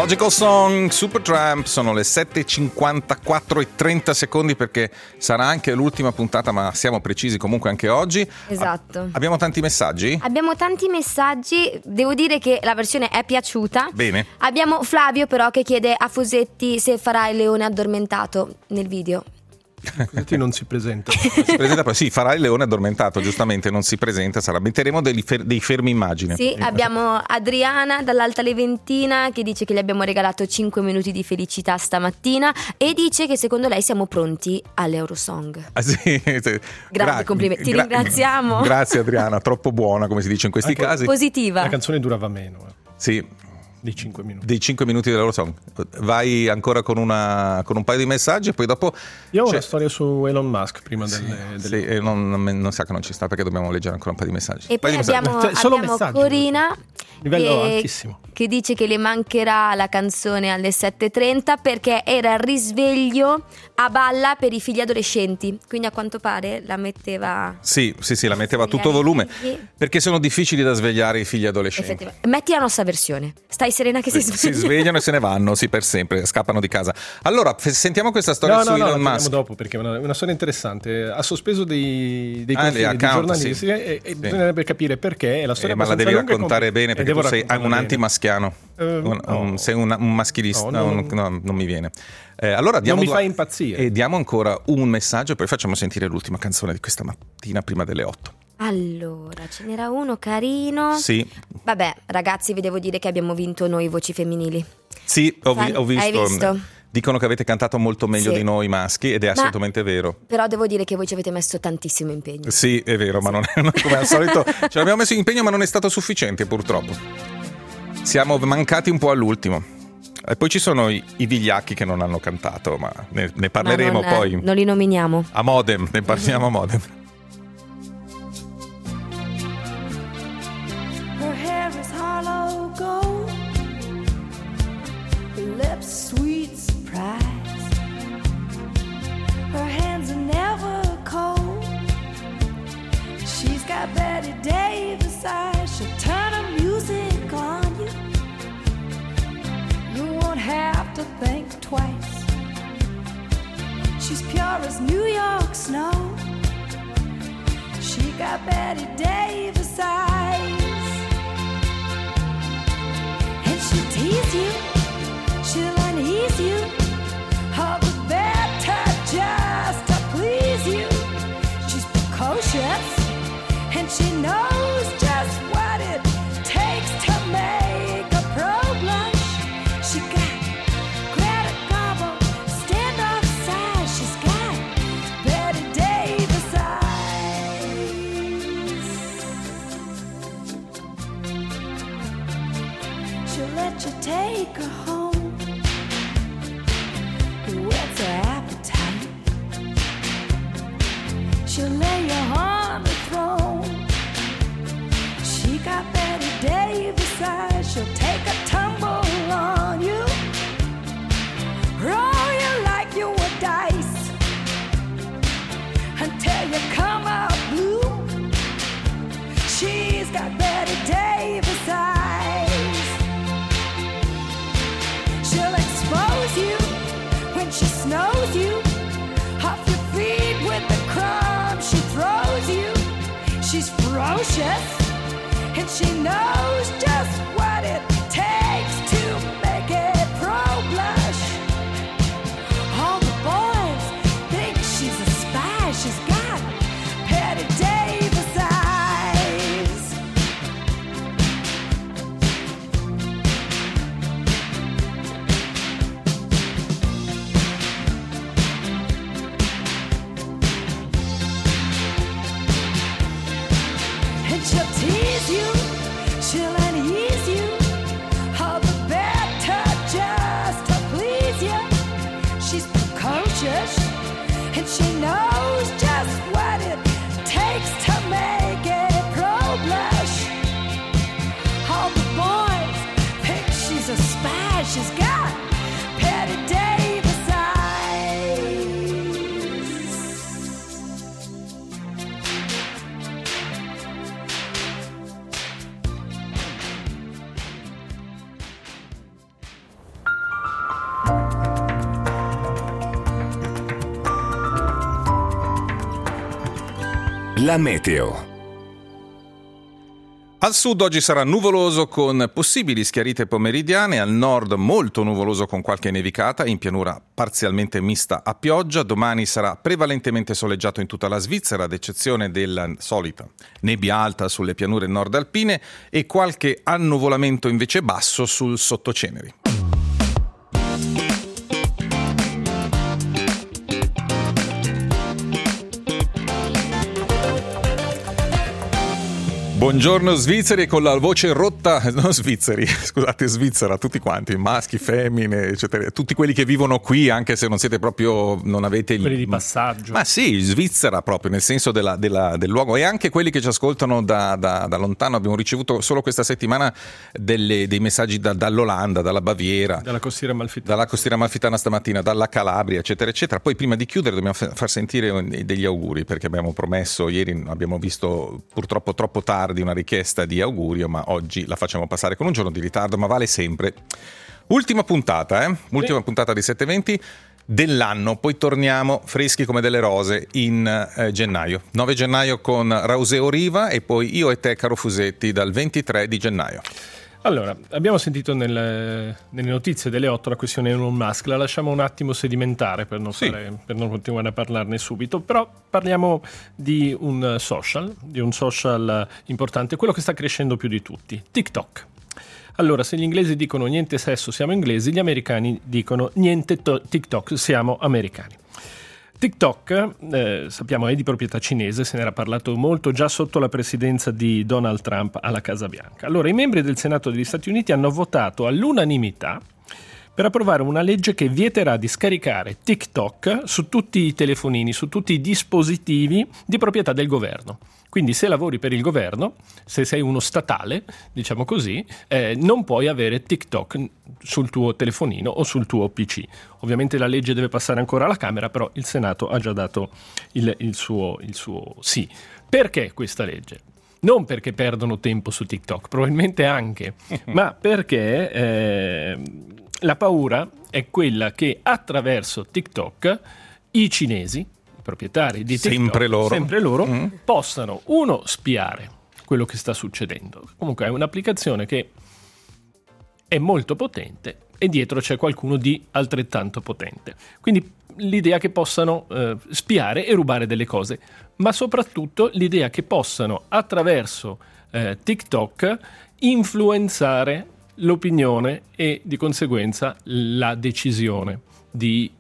Logical Song, Supertramp, sono le sette e cinquantaquattro e trenta secondi perché sarà anche l'ultima puntata, ma siamo precisi comunque anche oggi. Esatto. A- abbiamo tanti messaggi? Abbiamo tanti messaggi, devo dire che la versione è piaciuta. Bene. Abbiamo Flavio però che chiede a Fosetti se farà il leone addormentato nel video. Fosetti non si presenta. Si presenta poi, sì, farà il leone addormentato, giustamente non si presenta, sarà, metteremo dei, fer- dei fermi immagine. Sì, abbiamo Adriana dall'Alta Leventina che dice che gli abbiamo regalato cinque minuti di felicità stamattina e dice che secondo lei siamo pronti all'Eurosong. Ah, sì, sì. Grandi complimenti, ti ringraziamo. Grazie Adriana, troppo buona come si dice in questi Anche casi. Positiva. La canzone durava meno, eh, Sì. di cinque minuti. Dei cinque minuti dell'Eurosong. Vai ancora con, una, con un paio di messaggi e poi dopo Io ho cioè, una storia su Elon Musk prima sì, delle, delle... sì, e non, non, non sa che non ci sta perché dobbiamo leggere ancora un paio di messaggi. E poi Paio di abbiamo, Cioè, solo abbiamo messaggi, Corina livello che, altissimo. che dice che le mancherà la canzone alle sette e trenta perché era il risveglio a balla per i figli adolescenti, quindi a quanto pare la metteva. Sì, sì, sì, la metteva a tutto Svegliare i volume figli. perché sono difficili da svegliare i figli adolescenti. Effettivamente. Metti la nostra versione. Stai serena che si Si, sveglia. si svegliano e se ne vanno, sì, per sempre, scappano di casa. Allora, f- sentiamo questa storia No, su no, no, la Elon teniamo Musk. dopo perché è una, è una storia interessante. Ha sospeso dei, dei Ah, profili gli di account, giornalisti sì. e, e Sì. bisognerebbe capire perché. È la storia Eh, ma la abbastanza devi lunga e raccontare compl- bene e perché devo tu sei raccontarla un bene. antimaschiano. Eh, Un- no. un- sei un, un maschilista. No, No, non- no, non mi viene. Eh, allora diamo Non mi due- fa impazzire. E diamo ancora un messaggio e poi facciamo sentire l'ultima canzone di questa mattina prima delle otto. Allora, ce n'era uno carino. Sì, Vabbè, ragazzi, vi devo dire che abbiamo vinto noi voci femminili. sì, ho, vi- Sai, ho visto. hai visto? Dicono che avete cantato molto meglio Sì. di noi maschi ed è assolutamente vero. Però devo dire che voi ci avete messo tantissimo impegno. Sì, è vero, ma non è come al solito. Ce l'abbiamo messo in impegno, ma non è stato sufficiente, purtroppo. Siamo mancati un po' all'ultimo. E poi ci sono i, i vigliacchi che non hanno cantato, ma ne, ne parleremo Ma non, poi. Non li nominiamo. A modem, ne parliamo a modem. Her hair is hollow gold, her lips sweet surprise. Her hands are never cold. She's got Betty Davis eyes. She'll turn her music on you. You won't have to think twice. She's pure as New York snow. She got Betty Davis eyes. And she'll tease you, she'll unease you, all the better just to please you. She's precocious, and she knows just what it takes to make a pro blush. She got Greta Garbo, standoff size. She's got Betty Davis eyes. She'll let you take her home. Whet's her appetite? She'll lay you on the throne. She got Betty Davis eyes. She'll take a tumble on you, roll you like you were dice, until you come out blue. She's got Betty Davis eyes. She'll expose you when she snows you off your feet with the crumbs she throws you. She's ferocious, and she knows just what it takes to make a pro blush. All the boys think she's a spy. She's got Betty Davis eyes. And she'll tease you, she'll unease you, all the better just to please you. She's precocious, and she knows just what it takes to make a pro blush. All the boys think she's a spy. She's got Betty Davis eyes. La meteo. Al sud oggi sarà nuvoloso con possibili schiarite pomeridiane, al nord molto nuvoloso con qualche nevicata, in pianura parzialmente mista a pioggia. Domani sarà prevalentemente soleggiato in tutta la Svizzera, ad eccezione della solita nebbia alta sulle pianure nord alpine e qualche annuvolamento invece basso sul sottoceneri. Buongiorno svizzeri, con la voce rotta, non svizzeri, scusate, Svizzera, tutti quanti, maschi, femmine, eccetera, tutti quelli che vivono qui, anche se non siete proprio, non avete il... quelli di passaggio. Ma sì, Svizzera proprio, nel senso della, della, del luogo, e anche quelli che ci ascoltano da, da, da lontano. Abbiamo ricevuto solo questa settimana delle, dei messaggi da, dall'Olanda, dalla Baviera, dalla costiera amalfitana, dalla costiera amalfitana stamattina, dalla Calabria, eccetera, eccetera. Poi prima di chiudere dobbiamo far sentire degli auguri, perché abbiamo promesso, ieri abbiamo visto purtroppo troppo tardi di una richiesta di augurio, ma oggi la facciamo passare con un giorno di ritardo, ma vale sempre. Ultima puntata, eh? Ultima sì. puntata di sette venti dell'anno, poi torniamo freschi come delle rose in eh, gennaio. nove gennaio con Rauseo Riva e poi io e te, caro Fusetti, dal ventitré di gennaio. Allora, abbiamo sentito nelle, nelle notizie delle otto la questione Elon Musk, la lasciamo un attimo sedimentare per non, sì. fare, per non continuare a parlarne subito, però parliamo di un social, di un social importante, quello che sta crescendo più di tutti, TikTok. Allora, se gli inglesi dicono niente sesso siamo inglesi, gli americani dicono niente to- TikTok siamo americani. TikTok, eh, sappiamo, è di proprietà cinese, se ne era parlato molto già sotto la presidenza di Donald Trump alla Casa Bianca. Allora, i membri del Senato degli Stati Uniti hanno votato all'unanimità per approvare una legge che vieterà di scaricare TikTok su tutti i telefonini, su tutti i dispositivi di proprietà del governo. Quindi se lavori per il governo, se sei uno statale, diciamo così, eh, non puoi avere TikTok sul tuo telefonino o sul tuo P C. Ovviamente la legge deve passare ancora alla Camera, però il Senato ha già dato il, il, suo, il suo sì. Perché questa legge? Non perché perdono tempo su TikTok, probabilmente anche, ma perché eh, la paura è quella che attraverso TikTok i cinesi, proprietari di TikTok, sempre loro, sempre loro mm. possano, uno, spiare quello che sta succedendo. Comunque è un'applicazione che è molto potente e dietro c'è qualcuno di altrettanto potente. Quindi l'idea che possano eh, spiare e rubare delle cose, ma soprattutto l'idea che possano attraverso eh, TikTok influenzare l'opinione e di conseguenza la decisione di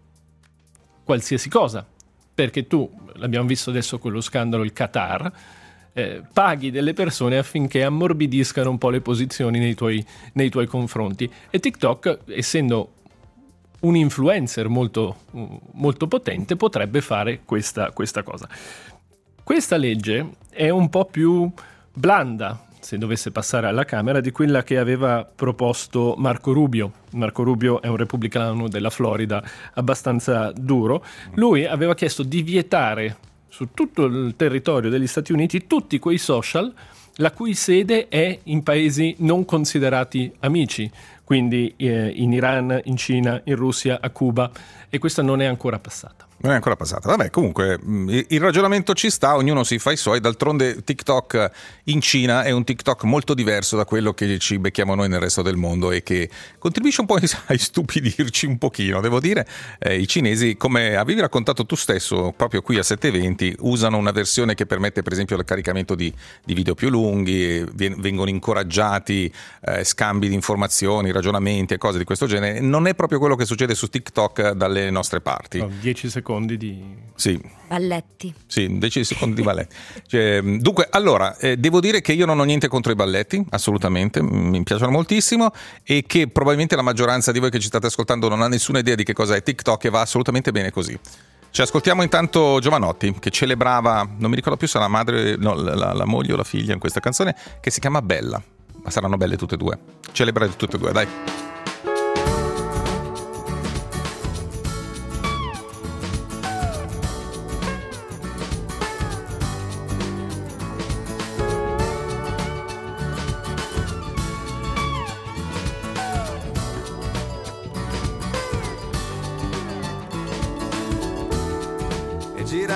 qualsiasi cosa. Perché tu, l'abbiamo visto adesso con lo scandalo il Qatar, eh, paghi delle persone affinché ammorbidiscano un po' le posizioni nei tuoi, nei tuoi confronti. E TikTok, essendo un influencer molto, molto potente, potrebbe fare questa, questa cosa. Questa legge è un po' più blanda, se dovesse passare alla Camera, di quella che aveva proposto Marco Rubio. Marco Rubio è un repubblicano della Florida abbastanza duro. Lui aveva chiesto di vietare su tutto il territorio degli Stati Uniti tutti quei social la cui sede è in paesi non considerati amici, quindi eh, in Iran, in Cina, in Russia, a Cuba, e questa non è ancora passata. Non è ancora passata. Vabbè, comunque il ragionamento ci sta, ognuno si fa i suoi. D'altronde TikTok in Cina è un TikTok molto diverso da quello che ci becchiamo noi nel resto del mondo e che contribuisce un po' a stupidirci un pochino. Devo dire, eh, i cinesi, come avevi raccontato tu stesso proprio qui a sette venti, usano una versione che permette per esempio il caricamento di, di video più lunghi, vengono incoraggiati eh, scambi di informazioni, ragionamenti e cose di questo genere. Non è proprio quello che succede su TikTok dalle nostre parti. No, dieci secondi di sì. balletti. Sì, dieci secondi di balletti. Cioè, dunque, allora, eh, devo dire che io non ho niente contro i balletti, assolutamente, mi piacciono moltissimo, e che probabilmente la maggioranza di voi che ci state ascoltando non ha nessuna idea di che cosa è TikTok e va assolutamente bene così. Ci ascoltiamo intanto Giovanotti, che celebrava, non mi ricordo più se la madre, no, la, la moglie o la figlia in questa canzone, che si chiama Bella, ma saranno belle tutte e due. Celebra tutte e due, dai.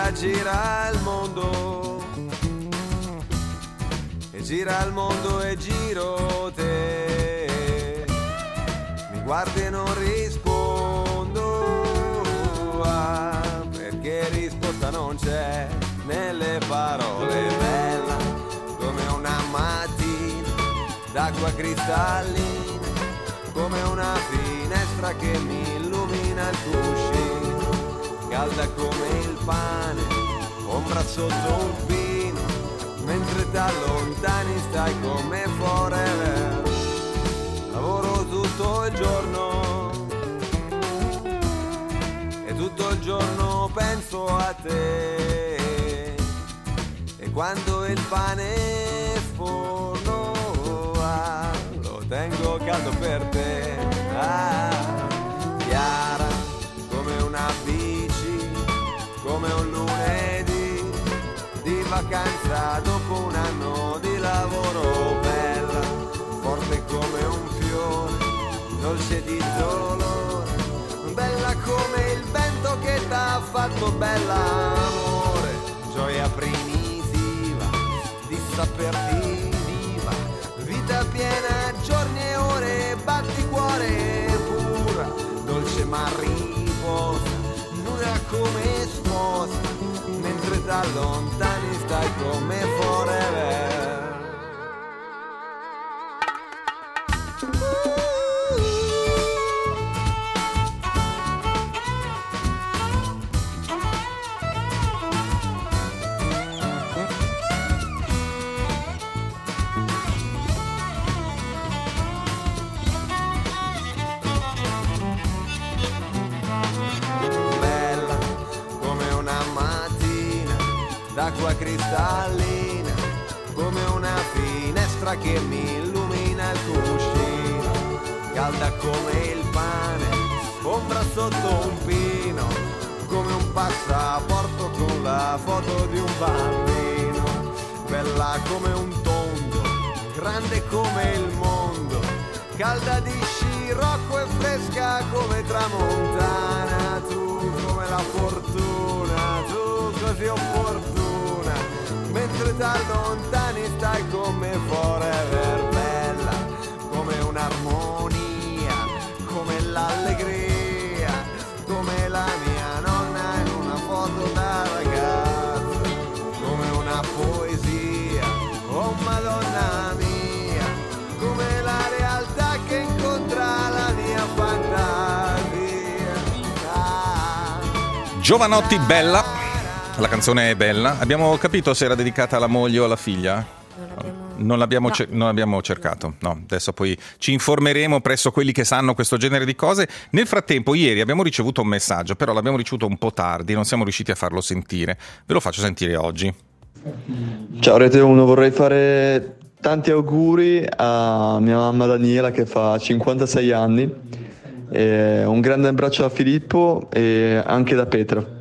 gira, gira il mondo, e gira il mondo e giro te, mi guardi e non rispondo, ah, perché risposta non c'è nelle parole. Bella come una mattina d'acqua cristallina, come una finestra che mi illumina il cuscino, calda come il pane, ombra sotto un pino, mentre t'allontani stai come forever. Lavoro tutto il giorno e tutto il giorno penso a te, e quando il pane forno ah, lo tengo caldo per te. Ah, chiara come una bici, come un lunedì di vacanza dopo un anno di lavoro. Bella, forte come un fiore, dolce di dolore, bella come il vento che t'ha fatto. Bella amore, gioia primitiva di saperti viva, vita piena, giorni e ore, batti cuore pura, dolce ma riposa, nuda come sposa, mentre t'allontani stai come forever. D'acqua cristallina, come una finestra che mi illumina il cuscino, calda come il pane, ombra sotto un pino, come un passaporto con la foto di un bambino. Bella come un tondo, grande come il mondo, calda di scirocco e fresca come tramontana. Tu come la fortuna, tu così opportuna, mentre t'allontani stai come forever. Bella come un'armonia, come l'allegria, come la mia nonna in una foto da ragazza, come una poesia, oh madonna mia, come la realtà che incontra la mia fantasia. Ah, Jovanotti, Bella. La canzone è bella. Abbiamo capito se era dedicata alla moglie o alla figlia? Non l'abbiamo, No. cer- non l'abbiamo cercato. No, adesso poi ci informeremo presso quelli che sanno questo genere di cose. Nel frattempo, ieri abbiamo ricevuto un messaggio, però l'abbiamo ricevuto un po' tardi, non siamo riusciti a farlo sentire. Ve lo faccio sentire oggi. Ciao Rete uno, vorrei fare tanti auguri a mia mamma Daniela che fa cinquantasei anni, e un grande abbraccio a Filippo e anche da Petra.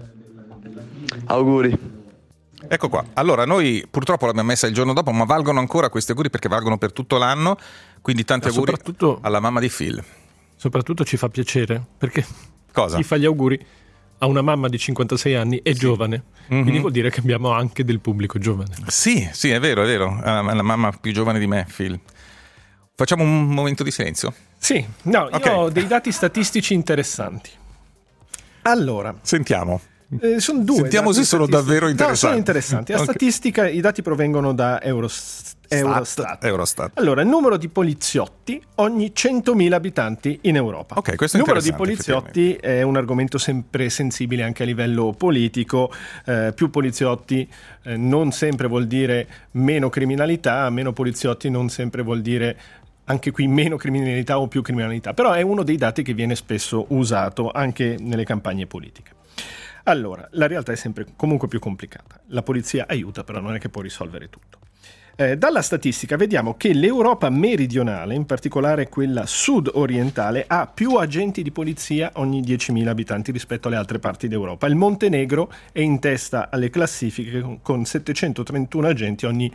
Auguri. Ecco qua. Allora, noi purtroppo l'abbiamo messa il giorno dopo, ma valgono ancora questi auguri perché valgono per tutto l'anno. Quindi tanti Ma auguri soprattutto- alla mamma di Phil. Soprattutto ci fa piacere perché Cosa? chi fa gli auguri a una mamma di cinquantasei anni è giovane, Mhm. quindi vuol dire che abbiamo anche del pubblico giovane. Sì, sì, è vero, è vero. È la mamma più giovane di me, Phil. Facciamo un momento di silenzio? Sì, no, io Ok. ho dei dati statistici interessanti. Allora, Sentiamo. eh, sono due. Sentiamo dati se sono statistici. davvero No, sono interessanti. interessanti. La Ok. statistica, i dati provengono da Eurostat. Eurostat. Eurostat. Allora, il numero di poliziotti ogni centomila abitanti in Europa. Ok, questo è il numero di interessante, poliziotti è un argomento sempre sensibile anche a livello politico. Eh, più poliziotti eh, non sempre vuol dire meno criminalità, meno poliziotti non sempre vuol dire anche qui meno criminalità o più criminalità, però è uno dei dati che viene spesso usato anche nelle campagne politiche. Allora, la realtà è sempre comunque più complicata. La polizia aiuta, però non è che può risolvere tutto. Eh, dalla statistica vediamo che l'Europa meridionale, in particolare quella sud-orientale, ha più agenti di polizia ogni diecimila abitanti rispetto alle altre parti d'Europa. Il Montenegro è in testa alle classifiche con- con settecentotrentuno agenti ogni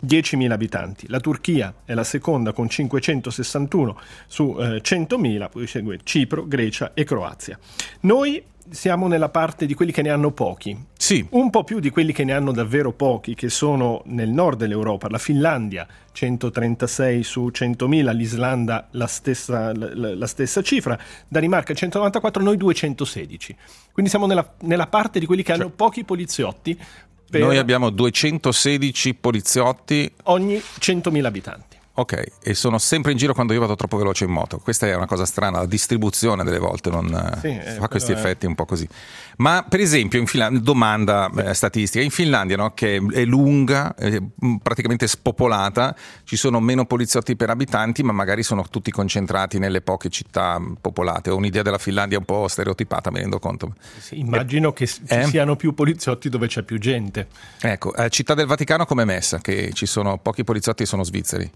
diecimila abitanti. La Turchia è la seconda con cinquecentosessantuno su eh, centomila, poi segue Cipro, Grecia e Croazia. Noi siamo nella parte di quelli che ne hanno pochi. Sì. Un po' più di quelli che ne hanno davvero pochi, che sono nel nord dell'Europa. La Finlandia centotrentasei su centomila, l'Islanda la stessa, la, la stessa cifra, Danimarca centonovantaquattro, noi duecentosedici. Quindi siamo nella, nella parte di quelli che hanno pochi poliziotti. Per Noi abbiamo duecentosedici poliziotti ogni centomila abitanti. Ok, e sono sempre in giro quando io vado troppo veloce in moto. Questa è una cosa strana, la distribuzione delle volte non Sì, eh, fa questi però è- effetti un po' così. Ma per esempio in Finlandia, domanda eh, statistica, in Finlandia, no, che è lunga, è mh, praticamente spopolata, ci sono meno poliziotti per abitanti, ma magari sono tutti concentrati nelle poche città mh, popolate. Ho un'idea della Finlandia un po' stereotipata, mi rendo conto. Sì, immagino che ci Eh? siano più poliziotti dove c'è più gente. Ecco, eh, Città del Vaticano come messa, che ci sono pochi poliziotti e sono svizzeri.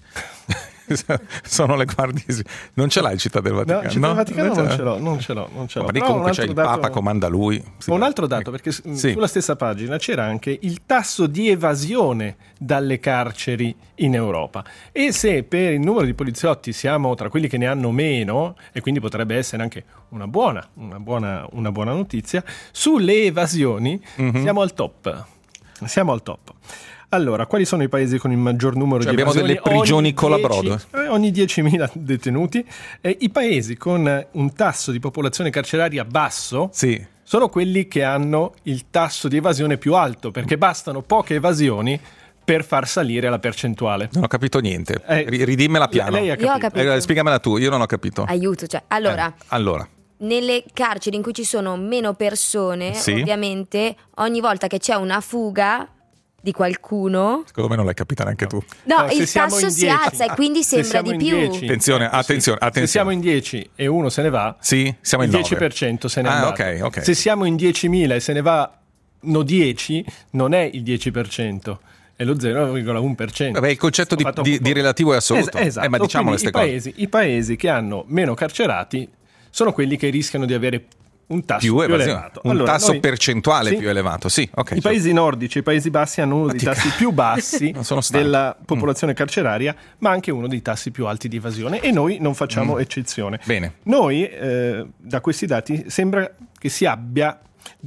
Sono le guardie. Non ce l'hai il Città del Vaticano? No, Città del Vaticano non ce ce l'ho, non ce l'ho, non ce l'ho. Ma lì Però comunque un c'è altro il dato- Papa, comanda lui. Sì. Un altro dato, perché s- Sì. sulla stessa pagina c'era anche il tasso di evasione dalle carceri in Europa. E se per il numero di poliziotti siamo tra quelli che ne hanno meno, e quindi potrebbe essere anche una buona, una buona, una buona notizia, sulle evasioni Mhm. siamo al top. Siamo al top. Allora, quali sono i paesi con il maggior numero Cioè, di abbiamo evasioni? delle prigioni Ogni colabrodo. dieci eh, ogni diecimila detenuti. E i paesi con eh, un tasso di popolazione carceraria basso Sì. sono quelli che hanno il tasso di evasione più alto, perché bastano poche evasioni per far salire la percentuale. Non ho capito niente. Eh, Ri- Ridimmela piano. lei ha Io ho capito. capito. Eh, spiegamela tu, io non ho capito. Aiuto, cioè, allora, Eh, allora, nelle carceri in cui ci sono meno persone, Sì. ovviamente, ogni volta che c'è una fuga di qualcuno, secondo me non l'hai capita neanche tu. no, No, se il siamo tasso in si dieci. alza e quindi Se sembra siamo di in più. dieci. Attenzione, attenzione, Se attenzione. siamo in dieci e uno se ne va, Sì, siamo in il dieci nove. per cento se ne è Ah, andato. ok, ok. Se siamo in diecimila e se ne va no dieci, non è il dieci per cento, è lo zero virgola uno per cento. Vabbè, il concetto di, Ho fatto di- un po'. di relativo è assoluto. Es- esatto. Eh, ma diciamo Quindi queste i cose. paesi, i paesi che hanno meno carcerati sono quelli che rischiano di avere un tasso Più più, evasione, elevato. un Allora, tasso noi- percentuale Sì. più elevato. Sì, ok. I cioè- paesi nordici e i paesi bassi hanno uno dei ti- tassi più bassi Non sono stanco. della popolazione carceraria, ma anche uno dei tassi più alti di evasione, e noi non facciamo eccezione. Mm. Bene. Noi, eh, da questi dati, sembra che si abbia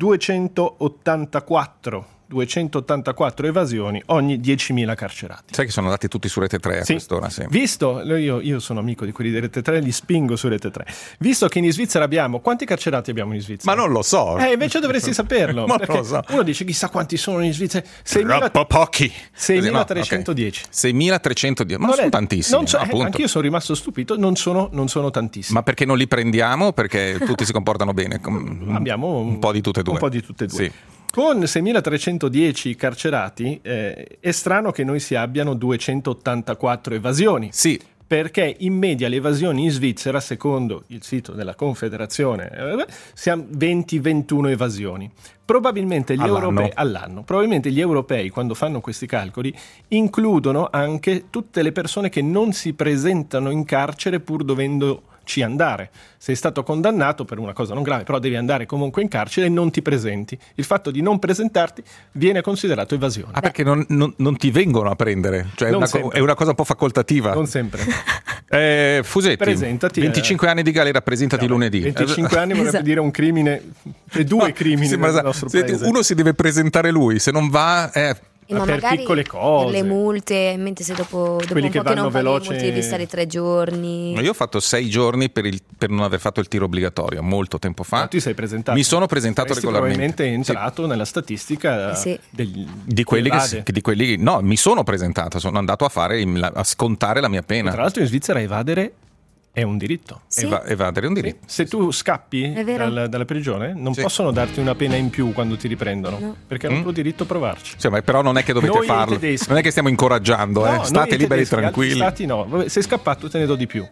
duecentottantaquattro duecentottantaquattro evasioni ogni diecimila carcerati. Sai che sono andati tutti su Rete tre a Sì. quest'ora, sì. Visto, io, io sono amico di quelli di Rete tre, li spingo su Rete tre. Visto che in Svizzera abbiamo, quanti carcerati abbiamo in Svizzera? Ma non lo so. Eh, invece dovresti saperlo. Ma non perché lo so. uno dice chissà quanti sono in Svizzera. seimila Troppo pochi. seimilatrecentodieci. No, ok. seimilatrecentodieci. Ma Non non sono è- tantissimi, non so- eh, appunto. anch'io sono rimasto stupito, non sono, non sono tantissimi. Ma perché non li prendiamo? Perché tutti si comportano bene. Com- Abbiamo un po' di tutte e due. Un po' di tutte e due. Sì. Con seimilatrecentodieci carcerati eh, è strano che noi si abbiano duecentottantaquattro evasioni. Sì. Perché in media le evasioni in Svizzera, secondo il sito della Confederazione, eh, siamo venti ventuno evasioni. Probabilmente gli All'anno. europei all'anno. Probabilmente gli europei, quando fanno questi calcoli, includono anche tutte le persone che non si presentano in carcere pur dovendoci andare. Sei stato condannato per una cosa non grave, però devi andare comunque in carcere e non ti presenti. Il fatto di non presentarti viene considerato evasione. Ah, perché non, non- non ti vengono a prendere? Cioè, è Non una, co- sempre. è una cosa un po' facoltativa. Non sempre. Eh, Fusetti, Presentati, venticinque anni di galera, presentati lunedì. venticinque anni vorrebbe Esatto. dire un crimine, e due No, crimini sembra- nel nostro senti, paese. uno si deve presentare lui, se non va... eh, Eh, ma per magari piccole per cose. le multe, mentre se dopo, dopo Quelli un che po' che vanno non paghi le veloce- multe devi stare tre giorni. Io ho fatto sei giorni per, il- per non aver fatto il tiro obbligatorio, molto tempo fa. Ma tu ti sei presentato. Mi sono presentato Saresti regolarmente. probabilmente entrato nella statistica Eh sì. degli, Di quelli che, evade. che- di quelli no, mi sono presentato, sono andato a fare il- a scontare la mia pena. Tra l'altro in Svizzera evadere è un diritto. Sì. Eva- evadere un diritto. Se tu scappi È vero. dal- dalla prigione non Sì. possono darti una pena in più quando ti riprendono, No. perché è un tuo diritto provarci. Cioè, ma però non è che dovete Noi e i farlo, tedeschi. non è che stiamo incoraggiando, eh. No, noi State e i liberi e tedeschi, altri tranquilli. Stati no. Vabbè, sei scappato te ne do di più.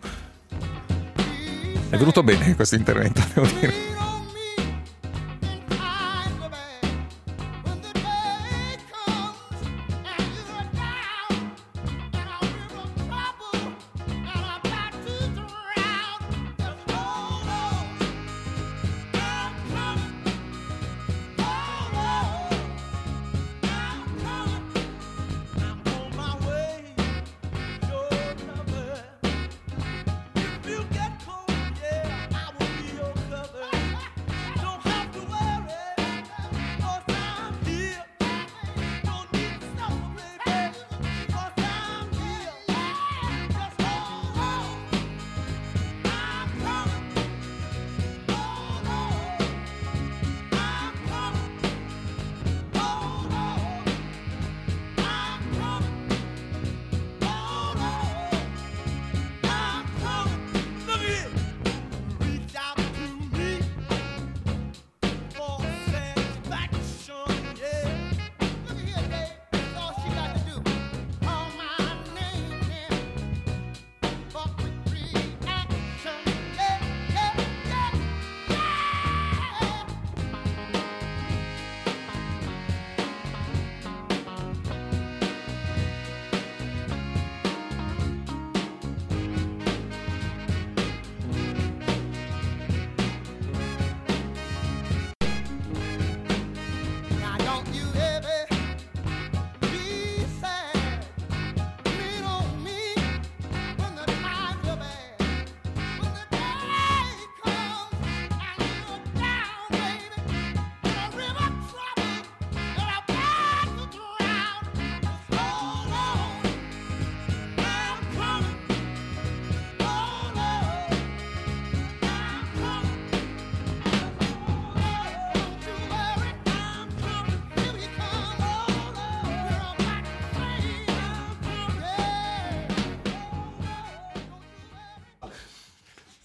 È venuto bene questo intervento, devo dire. I'm on my way.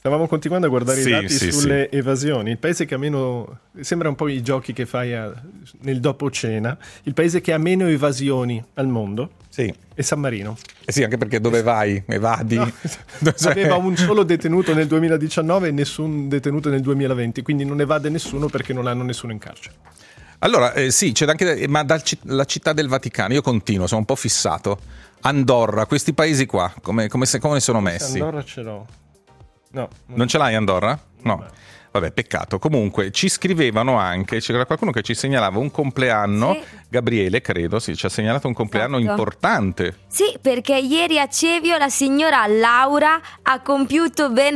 Stavamo continuando a guardare Sì, i dati sì, sulle evasioni. Il paese che ha meno, sembra un po' i giochi che fai a- nel dopo cena, il paese che ha meno evasioni al mondo Sì. è San Marino. Eh sì, anche perché dove vai? Evadi? No, Cioè- aveva un solo detenuto nel duemiladiciannove e nessun detenuto nel duemilaventi, quindi non evade nessuno perché non hanno nessuno in carcere. Allora, eh, sì, c'è anche, ma dalla città del Vaticano, io continuo, sono un po' fissato. Andorra, questi paesi qua, come, come, se- come ne sono messi? Andorra ce l'ho. No, Non ce l'hai Andorra? No. Vabbè, peccato. Comunque ci scrivevano anche, c'era qualcuno che ci segnalava un compleanno, Sì. Gabriele credo, sì, ci ha segnalato un compleanno Esatto. importante. Sì, perché ieri a Cevio la signora Laura ha compiuto ben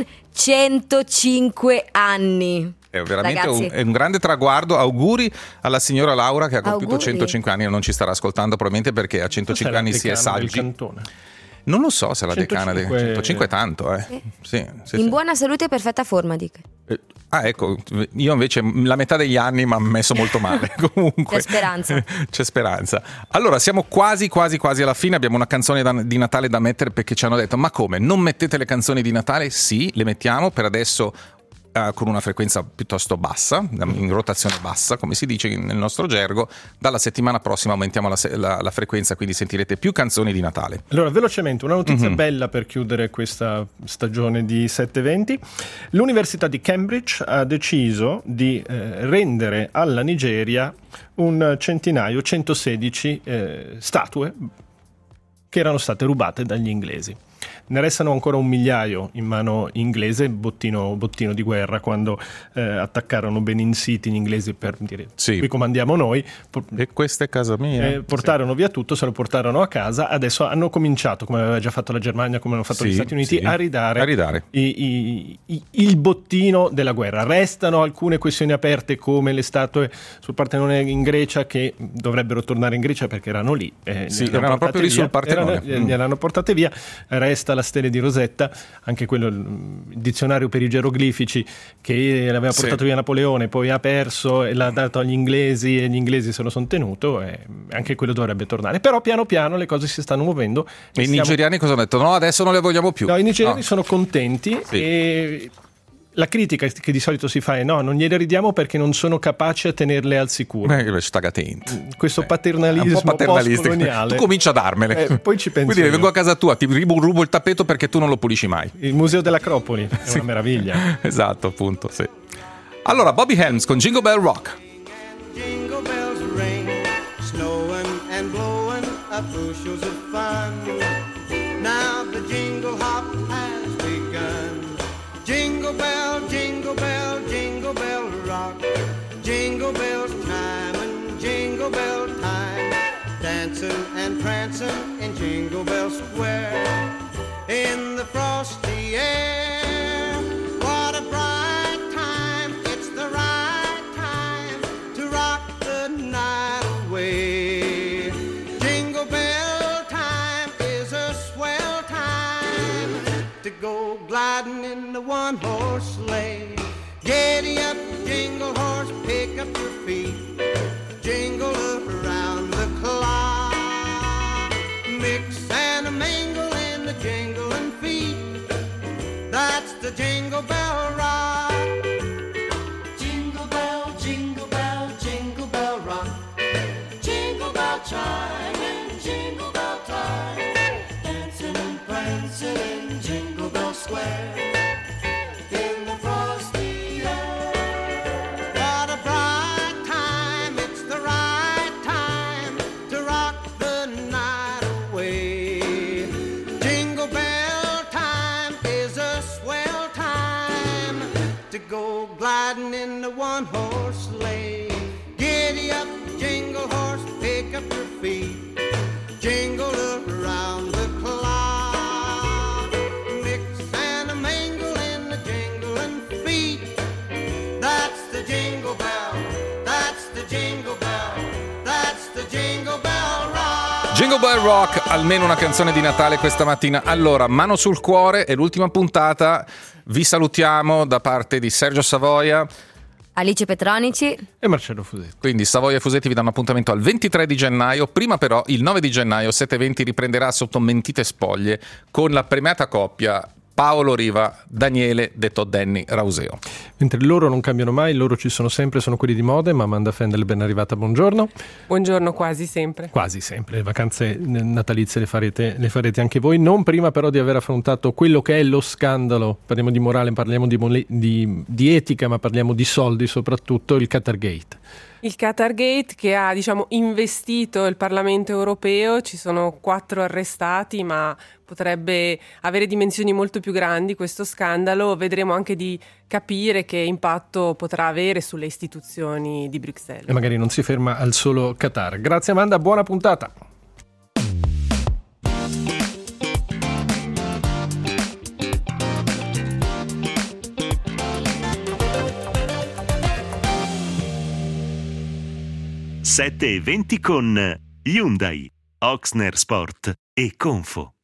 centocinque anni. È veramente Ragazzi. un, è un grande traguardo. Auguri alla signora Laura che ha compiuto Auguri. centocinque anni e non ci starà ascoltando probabilmente perché a centocinque anni si è Decano del saggi. cantone. Non lo so se la decana del centocinque centocinque è tanto, eh. Sì. Sì, sì, In sì. buona salute e perfetta forma, dico. Eh, Ah, ecco, io invece la metà degli anni mi ha messo molto male. Comunque C'è speranza. C'è speranza. Allora, siamo quasi, quasi, quasi alla fine. Abbiamo una canzone da- di Natale da mettere perché ci hanno detto: ma come? Non mettete le canzoni di Natale? Sì, le mettiamo per adesso. eh, Con una frequenza piuttosto bassa, in rotazione bassa, come si dice nel nostro gergo. Dalla settimana prossima aumentiamo la, se- la- la frequenza, quindi sentirete più canzoni di Natale. Allora, velocemente, una notizia Mhm. bella per chiudere questa stagione di sette venti. L'Università di Cambridge ha deciso di eh, rendere alla Nigeria un centinaio, centosedici eh, statue che erano state rubate dagli inglesi. Ne restano ancora un migliaio in mano inglese, bottino, bottino di guerra, quando eh, attaccarono Benin City gli inglesi per dire Sì. qui comandiamo noi. Po- E questa è casa mia. eh, portarono via tutto, se lo portarono a casa. Adesso hanno cominciato, come aveva già fatto la Germania, come hanno fatto Sì, gli Stati Uniti, sì. a ridare, A ridare. i- i- i- il bottino della guerra. Restano alcune questioni aperte, come le statue sul Partenone in Grecia, che dovrebbero tornare in Grecia perché erano lì. eh, Sì, le hanno erano portate proprio lì sul via. Partenone. Erano- Mm. gliele hanno portate via. Resta la stele di Rosetta, anche quello, il dizionario per i geroglifici che l'aveva Sì. portato via Napoleone, poi ha perso e l'ha dato agli inglesi e gli inglesi se lo sono tenuto, e anche quello dovrebbe tornare. Però piano piano le cose si stanno muovendo. E i stiamo- nigeriani cosa hanno detto? No, adesso non le vogliamo più. No, i nigeriani No. sono contenti Sì. e la critica che di solito si fa è no, non gliele ridiamo perché non sono capaci a tenerle al sicuro. Beh, state attenti. Questo Eh, paternalismo un po' paternalistico. post-coloniale. Tu cominci a darmele. Eh, poi ci penso Quindi io. vengo a casa tua, ti rubo, rubo il tappeto perché tu non lo pulisci mai. Il museo dell'Acropoli è una meraviglia. Esatto, appunto, sì. Allora, Bobby Helms con Jingle Bell Rock. Jingle bells ring, snowing and blowing up bushels of fun. Now the jingle hop has begun. Jingle bell, jingle bell, jingle bell rock. Jingle bells time and jingle bell time. Dancing and prancing in Jingle Bell Square. In the frosty air, what a bright time. It's the right time to rock the night away. Jingle bell time is a swell time to go gliding in the one-horse sleigh. Giddy up, jingle horse, pick up your feet. Jingle around the clock. Mix and a mingle in the jingling feet. That's the Jingle Bell Rock. Jingle bell, jingle bell, jingle bell rock. Jingle bell chime and jingle bell time. Dancing and prancing in Jingle Bell Square. In the frosty air. What a bright time, it's the right time to rock the night away. Jingle bell time is a swell time to go gliding in the one-horse sleigh. Giddy up, jingle horse, pick up your feet. Jingle around the clock. Mix and a mingle in the jingling feet. That's the jingle bell. That's the jingle bell. That's the jingle bell rock. Jingle Bell Rock, almeno una canzone di Natale questa mattina. Allora, mano sul cuore, è l'ultima puntata. Vi salutiamo da parte di Sergio Savoia. Alice Petronici. E Marcello Fusetti. Quindi Savoia e Fusetti vi danno appuntamento al ventitré di gennaio. Prima però, il nove di gennaio, sette e venti riprenderà sotto mentite spoglie con la premiata coppia Paolo Riva, Daniele detto Danny Rauseo. Mentre loro non cambiano mai, loro ci sono sempre, sono quelli di Modem. Amanda Fendel, ben arrivata, buongiorno. Buongiorno, quasi sempre. Quasi sempre, le vacanze natalizie le farete, le farete anche voi, non prima però di aver affrontato quello che è lo scandalo, parliamo di morale, parliamo di, mole- di, di etica, ma parliamo di soldi soprattutto, il Qatargate. Il Qatargate che ha, diciamo, investito il Parlamento europeo, ci sono quattro arrestati, ma potrebbe avere dimensioni molto più grandi questo scandalo. Vedremo anche di capire che impatto potrà avere sulle istituzioni di Bruxelles. E magari non si ferma al solo Qatar. Grazie Amanda, buona puntata. sette e venti con Hyundai, Oxner Sport e Confo.